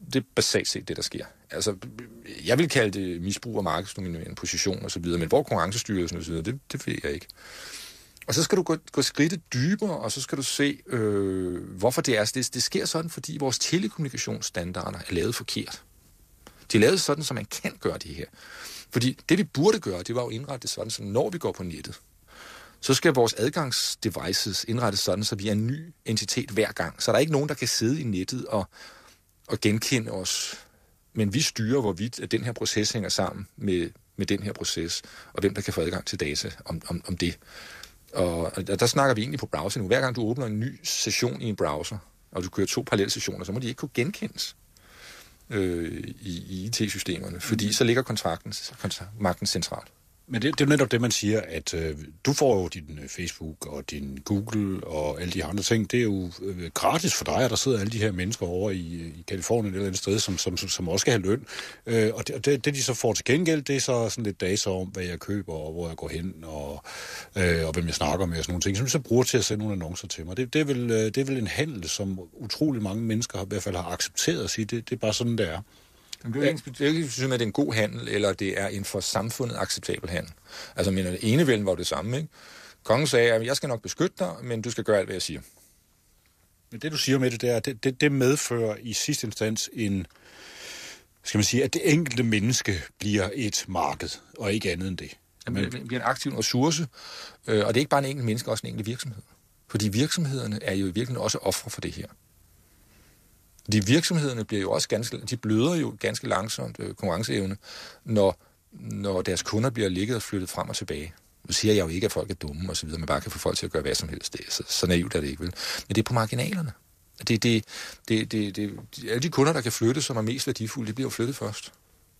det er basalt set det, der sker. Altså, jeg vil kalde det misbrug af markedsdominerende position og så videre, men hvor konkurrencestyrelsen og så videre, det, det ved jeg ikke. Og så skal du gå, gå skridtet dybere, og så skal du se, øh, hvorfor det er. Det, det sker sådan, fordi vores telekommunikationsstandarder er lavet forkert. De er lavet sådan, så man kan gøre det her. Fordi det, vi burde gøre, det var jo indrettet sådan, så når vi går på nettet, så skal vores adgangsdevices indrettes sådan, så vi er en ny entitet hver gang. Så der er ikke nogen, der kan sidde i nettet og, og genkende os. Men vi styrer, hvorvidt at den her proces hænger sammen med, med den her proces, og hvem der kan få adgang til data om, om, om det. Og, og der snakker vi egentlig på browser nu. Hver gang du åbner en ny session i en browser, og du kører to parallelle sessioner, så må de ikke kunne genkendes øh, i, i I T-systemerne, fordi så ligger kontrakten, magten centralt. Men det, det er jo netop det, man siger, at øh, du får jo din øh, Facebook og din Google og alle de andre ting. Det er jo øh, gratis for dig, at der sidder alle de her mennesker over i, i Kalifornien eller et andet sted, som, som, som også skal have løn. Øh, og det, det, det, de så får til gengæld, det er så sådan lidt data om, hvad jeg køber og hvor jeg går hen og, øh, og hvem jeg snakker med og sådan nogle ting, som de så bruger til at sende nogle annoncer til mig. Det, det, er, vel, det er vel en handel, som utrolig mange mennesker har, i hvert fald har accepteret at sige, det, det er bare sådan, det er. Det er ikke, ikke synes, at det er en god handel, eller det er en for samfundet acceptabel handel. Altså, men det enevælden var det samme, ikke? Kongen sagde, at jeg skal nok beskytte dig, men du skal gøre alt, hvad jeg siger. Men det, du siger med det, der, det, det, det medfører i sidste instans en, skal man sige, at det enkelte menneske bliver et marked, og ikke andet end det. Men det bliver en aktiv ressource, og det er ikke bare en enkelt menneske, også en enkelt virksomhed. Fordi virksomhederne er jo i virkeligheden også ofre for det her. De virksomhederne bliver jo også ganske, de bløder jo ganske langsomt øh, konkurrenceevne, når, når deres kunder bliver ligget og flyttet frem og tilbage. Nu siger jeg jo ikke, at folk er dumme og så videre, man bare kan få folk til at gøre hvad som helst. Det, så, så naivt er det ikke, vel? Men det er på marginalerne. Det, det, det, det, det, alle de kunder, der kan flytte, som er mest værdifulde, de bliver jo flyttet først.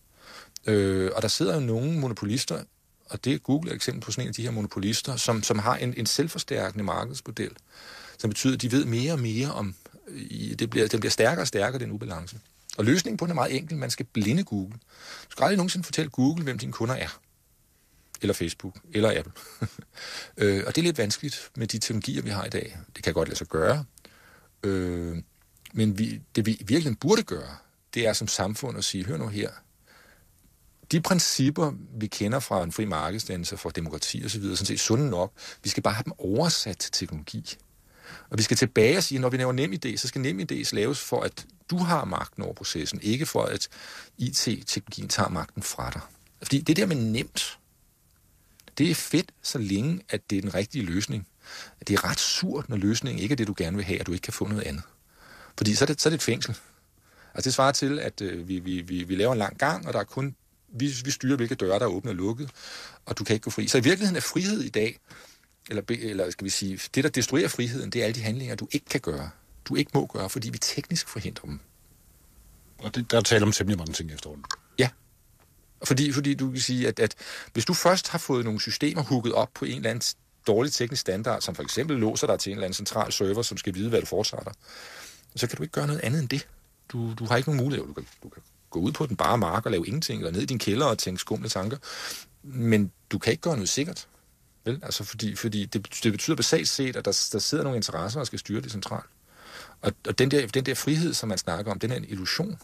Øh, og der sidder jo nogle monopolister, og det er Google et eksempel på sådan en af de her monopolister, som, som har en, en selvforstærkende markedsmodel, som betyder, at de ved mere og mere om Det bliver, den bliver stærkere og stærkere, den ubalance. Og løsningen på den er meget enkel. Man skal blinde Google. Du skal aldrig nogensinde fortælle Google, hvem dine kunder er. Eller Facebook. Eller Apple. øh, og det er lidt vanskeligt med de teknologier, vi har i dag. Det kan godt lade sig gøre. Øh, men vi, det vi virkelig burde gøre, det er som samfund at sige, hør nu her, de principper, vi kender fra en fri markedsdannelse, fra demokrati og så videre, sådan set sunde nok, vi skal bare have dem oversat til teknologi. Og vi skal tilbage og sige, at når vi laver NemID, så skal NemID laves for, at du har magten over processen, ikke for, at I T-teknologien tager magten fra dig. Fordi det der med nemt, det er fedt, så længe, at det er den rigtige løsning. Det er ret surt, når løsningen ikke er det, du gerne vil have, og du ikke kan få noget andet. Fordi så er det, så er det et fængsel. Altså det svarer til, at øh, vi, vi, vi, vi laver en lang gang, og der er kun, vi, vi styrer, hvilke døre, der er åbne og lukket, og du kan ikke gå fri. Så i virkeligheden er frihed i dag, Eller, eller skal vi sige, det, der destruerer friheden, det er alle de handlinger, du ikke kan gøre. Du ikke må gøre, fordi vi teknisk forhindrer dem. Og det, der taler om temmelig mange ting efterhånden. Ja. Fordi, fordi du kan sige, at, at hvis du først har fået nogle systemer hugget op på en eller anden dårlig teknisk standard, som for eksempel låser dig til en eller anden central server, som skal vide, hvad du foretager dig, så kan du ikke gøre noget andet end det. Du, du har ikke nogen mulighed. Du kan, du kan gå ud på den bare mark og lave ingenting, eller ned i din kælder og tænke skumle tanker. Men du kan ikke gøre noget sikkert. Vel? Altså fordi, fordi det, det betyder basalt set, at der, der sidder nogle interesser, der skal styre det centralt. Og, og den, der, den der frihed, som man snakker om, den er en illusion.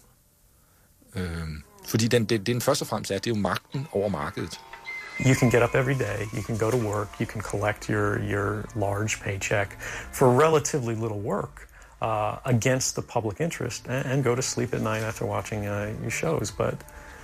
Øhm, fordi den, den, den først og fremmest er, det er jo magten over markedet. You can get up every day, you can go to work, you can collect your, your large paycheck for relatively little work uh, against the public interest and, and go to sleep at night after watching uh, your shows. But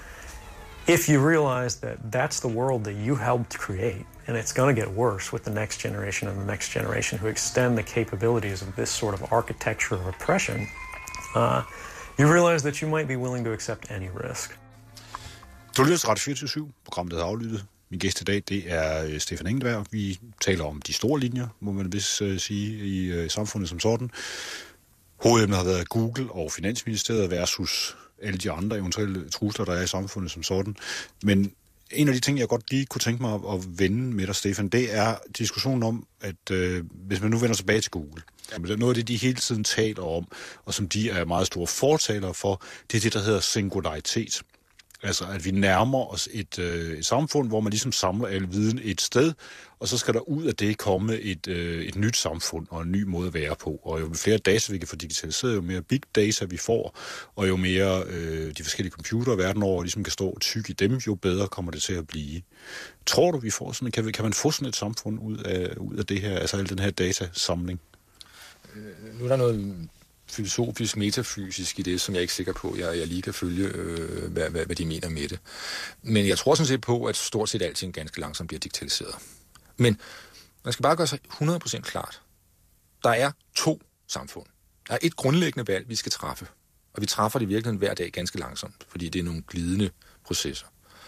if you realize that that's the world that you helped create, and it's going to get worse with the next generation and the next generation who extend the capabilities of this sort of architecture of oppression, uh, you realize that you might be willing to accept any risk. Du lytter til Radio fireogtyve syv, programmet hedder Aflyttet. Min gæst i dag, det er Stefan Engelberg. Vi taler om de store linjer, må man vist uh, sige, i uh, samfundet som sådan. Hovedemnet har været Google og Finansministeriet versus alle de andre eventuelle trusler, der er i samfundet som sådan. Men en af de ting, jeg godt lige kunne tænke mig at, at vende med dig, Stefan, det er diskussionen om, at øh, hvis man nu vender tilbage til Google, noget af det, de hele tiden taler om, og som de er meget store fortalere for, det er det, der hedder singularitet. Altså, at vi nærmer os et, øh, et samfund, hvor man ligesom samler al viden et sted, og så skal der ud af det komme et, øh, et nyt samfund og en ny måde at være på. Og jo flere data vi kan få digitaliseret, jo mere big data vi får, og jo mere øh, de forskellige computere verden over ligesom kan stå tyk i dem, jo bedre kommer det til at blive. Tror du, vi får sådan, kan, vi, kan man få sådan et samfund ud af, ud af det her, altså al den her datasamling? Nu er der noget filosofisk, metafysisk i det, som jeg er ikke sikker på, jeg, jeg lige kan følge, øh, hvad, hvad, hvad de mener med det. Men jeg tror sådan set på, at stort set alting ganske langsomt bliver digitaliseret. Men man skal bare gøre sig hundrede procent klart. Der er to samfund. Der er et grundlæggende valg, vi skal træffe. Og vi træffer det i virkeligheden hver dag ganske langsomt, fordi det er nogle glidende processer.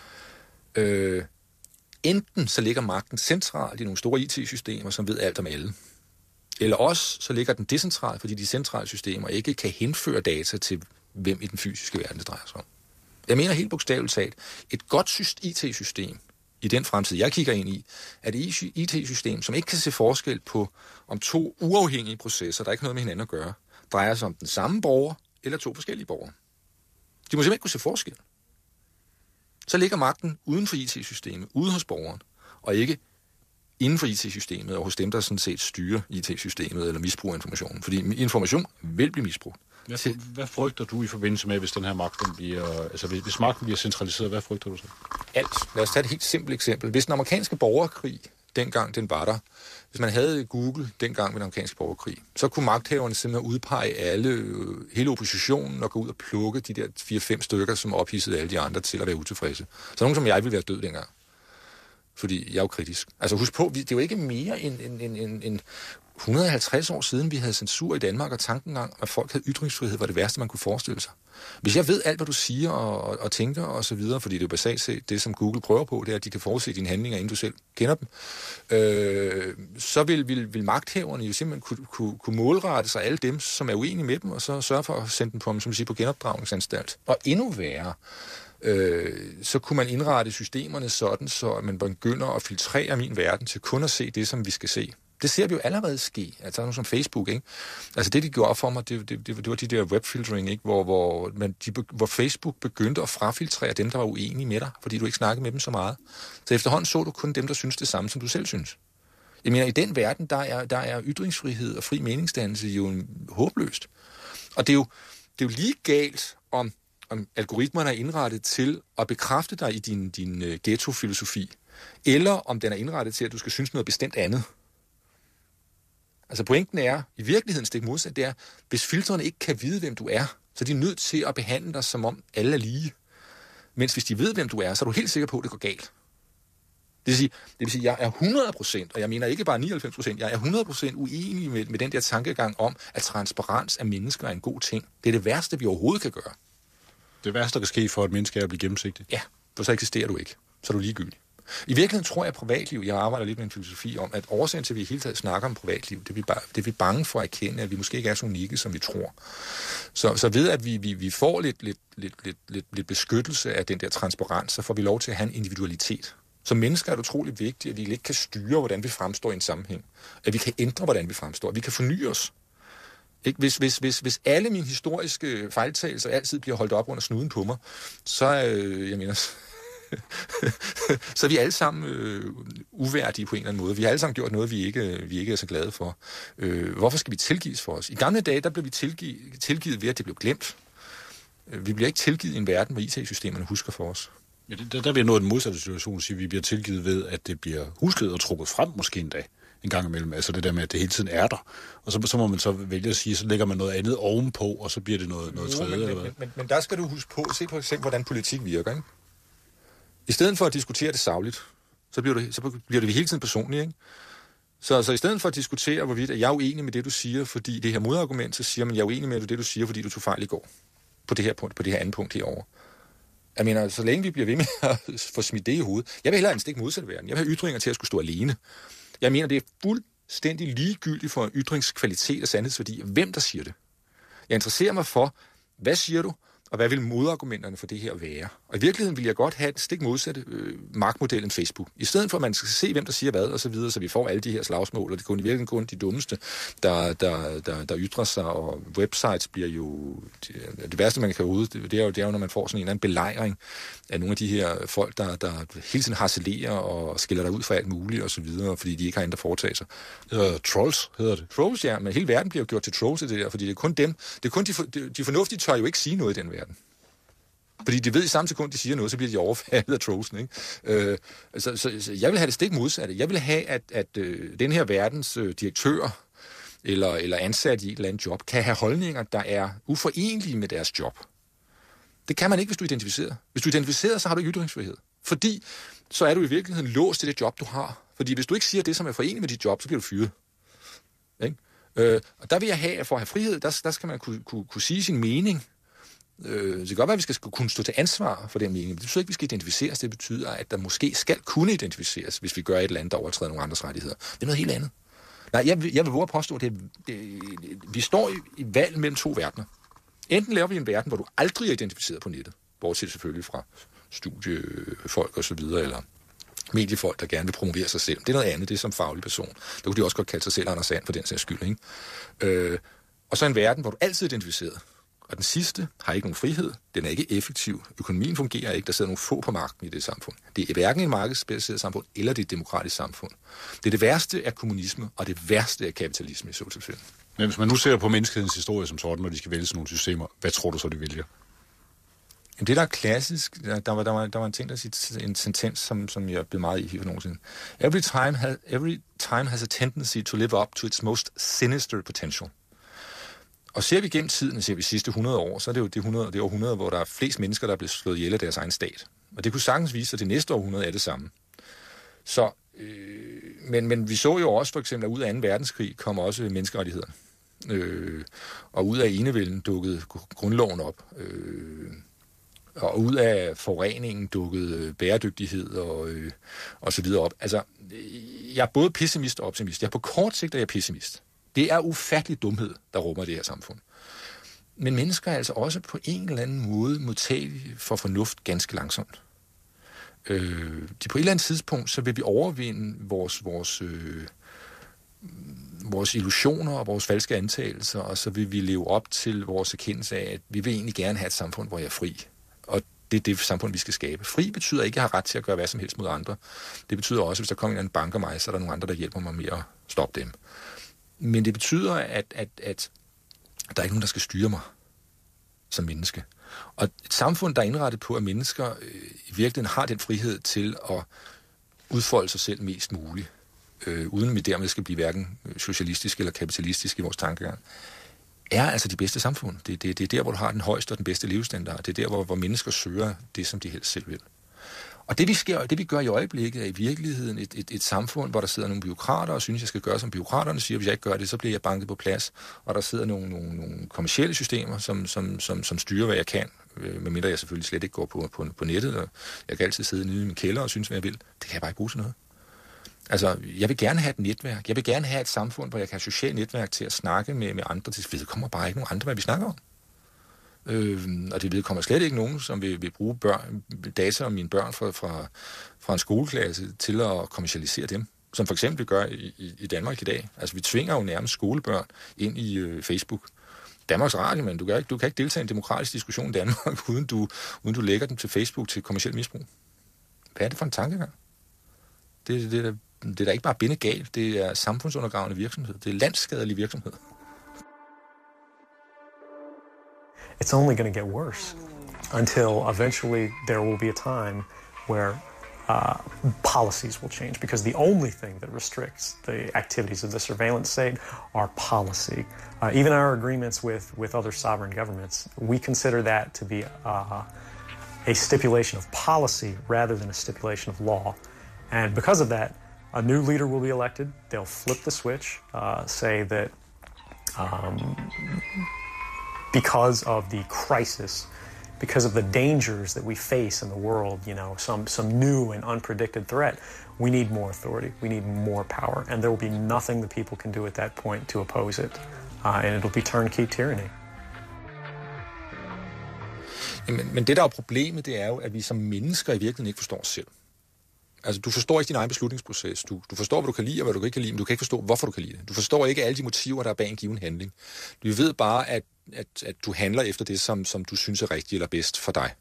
Øh, enten så ligger magten centralt i nogle store I T-systemer, som ved alt om alle. Eller også så ligger den decentralt, fordi de centrale systemer ikke kan henføre data til, hvem i den fysiske verden det drejer sig om. Jeg mener helt bogstaveligt talt, et godt I T-system i den fremtid, jeg kigger ind i, er et I T-system, som ikke kan se forskel på, om to uafhængige processer, der ikke har noget med hinanden at gøre, drejer sig om den samme borger eller to forskellige borgere. De må simpelthen ikke kunne se forskel. Så ligger magten uden for I T-systemet, ude hos borgeren, og ikke inden for I T-systemet og hos dem, der sådan set styrer I T-systemet eller misbruger informationen. Fordi information vil blive misbrugt. Hvad, hvad frygter du i forbindelse med, hvis den her magt bliver, altså hvis, hvis magten bliver centraliseret, hvad frygter du så? Alt. Lad os tage et helt simpelt eksempel. Hvis den amerikanske borgerkrig, dengang den var der, hvis man havde Google dengang ved den amerikanske borgerkrig, så kunne magthaverne simpelthen udpege alle, hele oppositionen og gå ud og plukke de der fire fem stykker, som ophidsede alle de andre til at være utilfredse. Så nogen som jeg ville være død dengang. Fordi jeg er jo kritisk. Altså husk på, det er jo ikke mere end, end, end, end, end et hundrede og halvtreds år siden, vi havde censur i Danmark, og tanken om, at folk havde ytringsfrihed, var det værste, man kunne forestille sig. Hvis jeg ved alt, hvad du siger og, og, og tænker og så videre, fordi det er jo basalt set det, som Google prøver på, det er, at de kan forudse dine handlinger, inden du selv kender dem, øh, så vil, vil, vil magthaverne jo simpelthen kunne, kunne, kunne målrette sig alle dem, som er uenige med dem, og så sørge for at sende dem på, som siger, på genopdragningsanstalt. Og endnu værre, Øh, så kunne man indrette systemerne sådan, så man begynder at filtrere min verden til kun at se det, som vi skal se. Det ser vi jo allerede ske. Altså noget som Facebook, ikke? Altså det, de gjorde op for mig, det, det, det, det var de der webfiltering, ikke? Hvor, hvor, man, de, hvor Facebook begyndte at frafiltrere dem, der var uenige med dig, fordi du ikke snakkede med dem så meget. Så efterhånden så du kun dem, der synes det samme, som du selv synes. Jeg mener, i den verden, der er, der er ytringsfrihed og fri meningsdannelse jo håbløst. Og det er jo, det er jo lige galt, om om algoritmerne er indrettet til at bekræfte dig i din, din uh, ghetto-filosofi, eller om den er indrettet til, at du skal synes noget bestemt andet. Altså pointen er, i virkeligheden stik modsat, det er, hvis filtrene ikke kan vide, hvem du er, så er de nødt til at behandle dig, som om alle er lige. Mens hvis de ved, hvem du er, så er du helt sikker på, at det går galt. Det vil sige, det vil sige, at jeg er hundrede procent, og jeg mener ikke bare nioghalvfems procent, jeg er hundrede procent uenig med, med den der tankegang om, at transparens af mennesker er en god ting. Det er det værste, vi overhovedet kan gøre. Det værste, der kan ske for et menneske, er at blive gennemsigtig. Ja, for så eksisterer du ikke. Så er du ligegyldig. I virkeligheden tror jeg, at privatliv, jeg arbejder lidt med en filosofi om, at årsagen til, at vi hele tiden snakker om privatliv, det er vi, bare, det er vi bange for at erkende, at vi måske ikke er så unikke, som vi tror. Så, så ved, at vi, vi, vi får lidt, lidt, lidt, lidt, lidt, lidt beskyttelse af den der transparens, så får vi lov til at have en individualitet. Som mennesker er det utroligt vigtigt, at vi ikke kan styre, hvordan vi fremstår i en sammenhæng. At vi kan ændre, hvordan vi fremstår. At vi kan forny os. Ikke? Hvis, hvis, hvis, hvis alle mine historiske fejltagelser altid bliver holdt op under snuden på mig, så, øh, jeg mener, så er vi alle sammen øh, uværdige på en eller anden måde. Vi har alle sammen gjort noget, vi ikke, vi ikke er så glade for. Øh, hvorfor skal vi tilgives for os? I gamle dage, der blev vi tilgivet, tilgivet ved, at det blev glemt. Vi bliver ikke tilgivet i en verden, hvor I T-systemerne husker for os. Ja, der, der bliver noget en modsatte situation at sige, at vi bliver tilgivet ved, at det bliver husket og trukket frem måske en dag. En gang imellem. Altså det der med, at det hele tiden er der. Og så, så må man så vælge at sige, så lægger man noget andet ovenpå, og så bliver det noget, noget tredje. Men, eller men, men, men der skal du huske på, se på eksempel, hvordan politik virker. Ikke? I stedet for at diskutere det sagligt, så bliver det, så bliver det hele tiden personligt. Ikke? Så, så i stedet for at diskutere, hvorvidt at jeg er uenig med det, du siger, fordi det her modargument, så siger man, jeg er uenig med det, du siger, fordi du tog fejl i går. På det her punkt, på det her andet punkt herovre. Jeg mener, så længe vi bliver ved med at få smidt det i hovedet. Jeg vil hellere en stik modsatte verden. Jeg vil have ytringer til at skulle stå alene. Jeg mener, det er fuldstændig ligegyldigt for ytringskvalitet og sandhedsværdi, hvem der siger det. Jeg interesserer mig for, hvad siger du, Og hvad vil modargumenterne for det her være? Og i virkeligheden vil jeg godt have et stik modsatte øh, markmodel end Facebook. I stedet for, at man skal se, hvem der siger hvad, og så videre, så vi får alle de her slagsmål, og det er kun i virkeligheden kun de dummeste, der, der, der, der ytrer sig, og websites bliver jo... Det, det værste, man kan ud, det er, jo, det er jo, når man får sådan en eller anden belejring af nogle af de her folk, der, der hele tiden harcelerer og skiller der ud for alt muligt, og så videre, fordi de ikke har andet at foretage sig. Uh, trolls hedder det. Trolls, ja, men hele verden bliver jo gjort til trolls i det der, fordi det er kun dem, det er kun de, de, de fornuftige tør jo ikke sige noget i den verden. Fordi de ved i samme sekund, de siger noget, så bliver de overfaldet af trollsen, ikke? Øh, så, så, så jeg vil have det stik modsatte. Jeg vil have, at, at øh, den her verdens øh, direktør eller, eller ansat i et eller andet job kan have holdninger, der er uforenelige med deres job. Det kan man ikke, hvis du er identificeret. Hvis du er identificeret, så har du ytringsfrihed. Fordi så er du i virkeligheden låst til det job, du har. Fordi hvis du ikke siger det, som er foreneligt med dit job, så bliver du fyret. Ikke? Øh, og der vil jeg have, at for at have frihed, der, der skal man kunne, kunne, kunne sige sin mening. Det kan godt være, at vi skal kunne stå til ansvar for den mening, men det betyder ikke, at vi skal identificeres. Det betyder, at der måske skal kunne identificeres, hvis vi gør et eller andet, der overtræder nogle andres rettigheder. Det er noget helt andet. Nej, jeg vil, jeg vil våge at påstå, at det, det, vi står i, i valg mellem to verdener. Enten laver vi en verden, hvor du aldrig er identificeret på nettet, bortset selvfølgelig fra studiefolk og så videre, eller mediefolk, der gerne vil promovere sig selv. Det er noget andet, det er som faglig person. Der kunne de også godt kalde sig selv Anders Sand for den sags skyld, ikke? Øh, og så en verden, hvor du altid er identificeret. Og den sidste har ikke nogen frihed. Den er ikke effektiv. Økonomien fungerer ikke. Der sidder nogle få på magten i det samfund. Det er hverken et markedsbaseret samfund, eller det er et demokratisk samfund. Det er det værste af kommunisme, og det værste af kapitalisme i så tilfælde. Men hvis man nu ser på menneskehedens historie som sådan, når de skal vælge sådan nogle systemer, hvad tror du så, de vælger? Jamen det, der er klassisk, der, der, var, der, var, der var en ting, der siger en sentens, som, som jeg blev meget i for nogensinde. Every time, has, every time has a tendency to live up to its most sinister potential. Og ser vi gennem tiden, ser vi de sidste hundrede år, så er det jo det, hundrede, det århundrede, hvor der er flest mennesker, der er blevet slået ihjel af deres egen stat. Og det kunne sagtens vise sig, at det næste århundrede er det samme. Så, øh, men, men vi så jo også for eksempel, at ud af anden verdenskrig kom også menneskerettigheder. Øh, og ud af enevælden dukkede grundloven op. Øh, og ud af forureningen dukkede bæredygtighed og, øh, og så videre op. Altså, jeg er både pessimist og optimist. Jeg er på kort sigt, er jeg pessimist. Det er ufattelig dumhed, der rummer det her samfund. Men mennesker er altså også på en eller anden måde modtagelige for fornuft ganske langsomt. Øh, de på et eller andet tidspunkt, så vil vi overvinde vores, vores, øh, vores illusioner og vores falske antagelser, og så vil vi leve op til vores erkendelse af, at vi vil egentlig gerne have et samfund, hvor jeg er fri. Og det er det samfund, vi skal skabe. Fri betyder ikke, at jeg har ret til at gøre hvad som helst mod andre. Det betyder også, at hvis der kommer en anden banker mig, så er der nogle andre, der hjælper mig med at stoppe dem. Men det betyder, at, at, at der er ikke nogen, der skal styre mig som menneske. Og et samfund, der er indrettet på, at mennesker øh, i virkeligheden har den frihed til at udfolde sig selv mest muligt, øh, uden vi dermed skal blive hverken socialistisk eller kapitalistisk i vores tankegang, er altså de bedste samfund. Det, det, det er der, hvor du har den højeste og den bedste levestandard. Det er der, hvor, hvor mennesker søger det, som de helst selv vil. Og det vi, sker, det, vi gør i øjeblikket, er i virkeligheden et, et, et samfund, hvor der sidder nogle bureaukrater og synes, jeg skal gøre, som bureaukraterne siger. Hvis jeg ikke gør det, så bliver jeg banket på plads. Og der sidder nogle, nogle, nogle kommercielle systemer, som, som, som, som styrer, hvad jeg kan. Medmindre jeg selvfølgelig slet ikke går på, på, på nettet. Og jeg kan altid sidde nede i min kælder og synes, hvad jeg vil. Det kan jeg bare ikke bruge til noget. Altså, jeg vil gerne have et netværk. Jeg vil gerne have et samfund, hvor jeg kan have socialt netværk til at snakke med, med andre. Det vedkommer bare ikke nogen andre, hvad vi snakker om. Øh, og det vedkommer slet ikke nogen, som vil, vil bruge børn, data om mine børn fra, fra, fra en skoleklasse til at kommercialisere dem. Som for eksempel vi gør i, i, i Danmark i dag. Altså, vi tvinger jo nærmest skolebørn ind i øh, Facebook. Danmarks Radio, men du kan, ikke, du kan ikke deltage i en demokratisk diskussion i Danmark, uden du, uden du lægger den til Facebook til kommerciel misbrug. Hvad er det for en tankegang? Det, det, det, det er da ikke bare binde galt. Det er samfundsundergravende virksomhed. Det er landsskadelig virksomhed. It's only going to get worse until eventually there will be a time where uh, policies will change, because the only thing that restricts the activities of the surveillance state are policy. Uh, even our agreements with, with other sovereign governments, we consider that to be uh, a stipulation of policy rather than a stipulation of law. And because of that, a new leader will be elected. They'll flip the switch, uh, say that um, because of the crisis, because of the dangers that we face in the world, you know, some, some new and unpredicted threat, we need more authority, we need more power, and there will be nothing the people can do at that point to oppose it, uh, and it'll be turnkey tyranny. Men, men det, der er problemet, det er jo, at vi som mennesker i virkeligheden ikke forstår os selv. Altså, du forstår ikke din egen beslutningsproces. Du, du forstår, hvad du kan lide, og hvad du ikke kan lide, men du kan ikke forstå, hvorfor du kan lide det. Du forstår ikke alle de motiver, der er bag en given handling. Du ved bare, at, at, at du handler efter det, som, som du synes er rigtigt eller bedst for dig.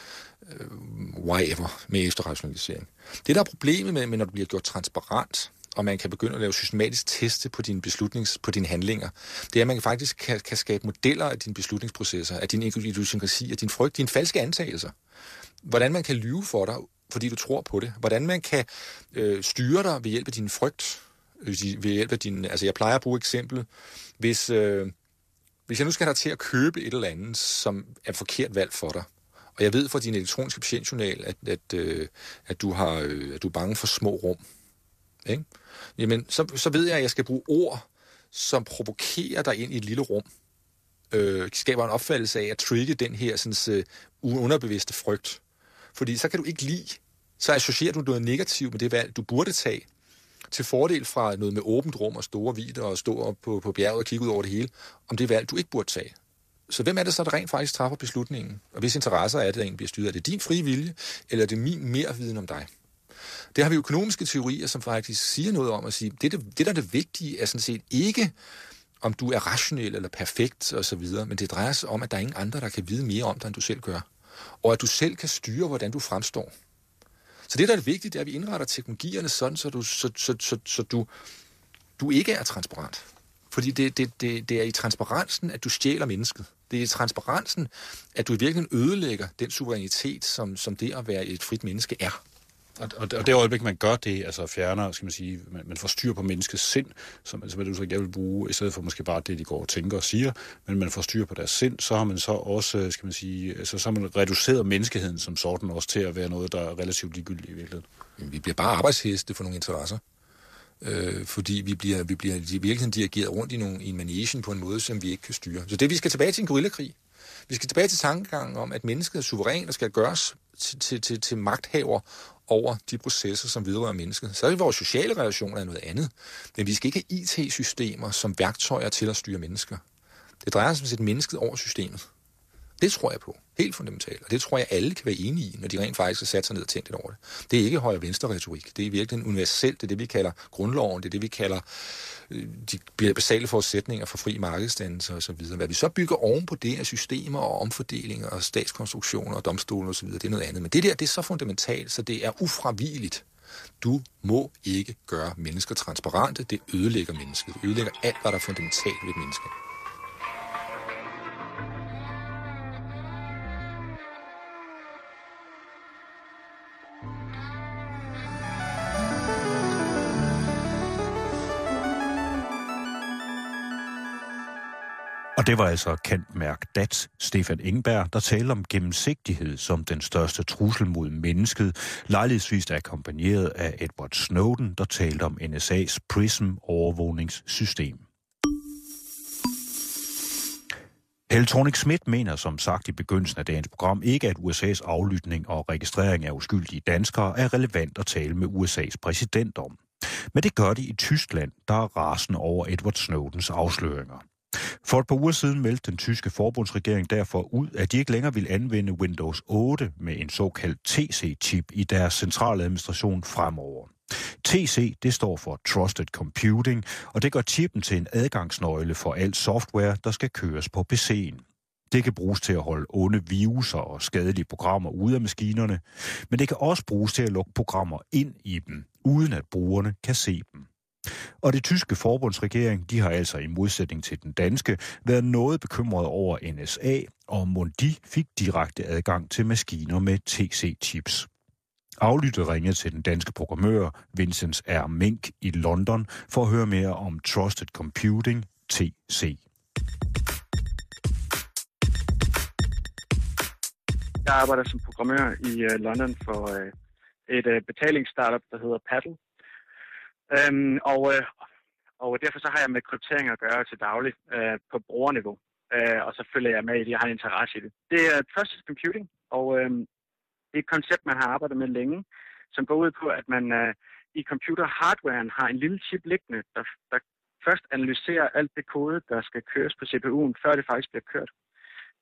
Uh, whatever, med efterrationalisering. Det, der er problemet med, med, når du bliver gjort transparent, og man kan begynde at lave systematisk teste på dine beslutnings, på dine handlinger, det er, at man faktisk kan, kan skabe modeller af dine beslutningsprocesser, af din idiosynkrasi, af din frygt, dine falske antagelser. Hvordan man kan lyve for dig, fordi du tror på det. Hvordan man kan øh, styre dig ved hjælp af din frygt. Ved hjælp af din, altså jeg plejer at bruge eksemplet. Hvis, øh, hvis jeg nu skal have dig til at købe et eller andet, som er forkert valg for dig, og jeg ved fra din elektroniske patientjournal, at, at, øh, at, du har, øh, at du er bange for små rum, ikke? Jamen, så, så ved jeg, at jeg skal bruge ord, som provokerer dig ind i et lille rum. Øh, skaber en opfattelse af at trigge den her sådan, uh, underbevidste frygt. Fordi så kan du ikke lide, så associerer du noget negativt med det valg, du burde tage, til fordel fra noget med åbent rum og store vidder og stå op på, på bjerget og kigge ud over det hele, om det valg, du ikke burde tage. Så hvem er det så, der rent faktisk træffer beslutningen? Og hvis interesser er det, der egentlig bliver styret? Er det din frie vilje, eller er det min mere viden om dig? Det har vi økonomiske teorier, som faktisk siger noget om at sige, det, det, det der er det vigtige, er sådan set ikke, om du er rationel eller perfekt osv., men det drejer sig om, at der er ingen andre, der kan vide mere om dig, end du selv gør. Og at du selv kan styre, hvordan du fremstår. Så det, der er det vigtige, det er, at vi indretter teknologierne sådan, så du, så, så, så, så du, du ikke er transparent. Fordi det, det, det, det er i transparensen, at du stjæler mennesket. Det er i transparensen, at du i virkeligheden ødelægger den suverænitet, som, som det at være et frit menneske er. Og, og, og det øjeblik, man gør det, altså fjerner, skal man sige, man, man får styr på menneskets sind, som, som du så gerne vil bruge, i stedet for måske bare det, de går og tænker og siger, men man får styr på deres sind, så har man så også, skal man sige, altså, så har man reduceret menneskeheden som sådan også til at være noget, der er relativt ligegyldigt i virkeligheden. Vi bliver bare arbejdsheste for nogle interesser. Øh, fordi vi bliver, vi bliver i virkeligheden dirigeret rundt i, nogle, i en manegen på en måde, som vi ikke kan styre. Så det, vi skal tilbage til en gorillakrig. Vi skal tilbage til tankegangen om, at mennesket er suveræn og skal gøres til, til, til, til magthaver over de processer, som vedrører mennesket. Så er det vores sociale relationer noget andet. Men vi skal ikke have I T-systemer som værktøjer til at styre mennesker. Det drejer sig om at sætte mennesket over systemet. Det tror jeg på. Helt fundamentalt. Og det tror jeg, alle kan være enige i, når de rent faktisk har sat sig ned og tænkt lidt over det. Det er ikke højre-venstre-retorik. Det er virkelig universelt. Det er det, vi kalder grundloven. Det er det, vi kalder øh, de basale forudsætninger for fri markedsdannelse og så videre. Hvad vi så bygger oven på det af systemer og omfordelinger og statskonstruktioner og domstole og så videre, det er noget andet. Men det der, det er så fundamentalt, så det er ufravigeligt. Du må ikke gøre mennesker transparente. Det ødelægger mennesket. Det ødelægger alt, hvad der er fundamentalt ved et menneske. Og det var altså kendt mærk D A T, Stefan Engberg, der talte om gennemsigtighed som den største trussel mod mennesket, lejlighedsvist akkompagneret af Edward Snowden, der talte om N S A's PRISM-overvågningssystem. Helle Thorning-Schmidt mener som sagt i begyndelsen af dagens program ikke, at U S A's aflytning og registrering af uskyldige danskere er relevant at tale med U S A's præsident om. Men det gør de i Tyskland, der er rasende over Edward Snowdens afsløringer. For et par uger siden meldte den tyske forbundsregering derfor ud, at de ikke længere vil anvende Windows otte med en såkaldt T C-chip i deres centrale administration fremover. T C, det står for Trusted Computing, og det gør chippen til en adgangsnøgle for alt software, der skal køres på P C'en. Det kan bruges til at holde onde viruser og skadelige programmer ude af maskinerne, men det kan også bruges til at lukke programmer ind i dem, uden at brugerne kan se dem. Og det tyske forbundsregering, de har altså i modsætning til den danske, været noget bekymret over N S A, og mon de fik direkte adgang til maskiner med T C-chips. Aflyttet ringede til den danske programmør Vincent R. Mink i London for at høre mere om Trusted Computing, T C. Jeg arbejder som programmør i uh, London for uh, et uh, betalingsstartup, der hedder Paddle. Um, og, uh, og derfor så har jeg med kryptering at gøre til daglig uh, på brugerniveau. Uh, og så følger jeg med i det, jeg har en interesse i det. Det er Trusted Computing, og um, det er et koncept, man har arbejdet med længe, som går ud på, at man uh, i computerhardwaren har en lille chip liggende, der, der først analyserer alt det kode, der skal køres på C P U'en, før det faktisk bliver kørt.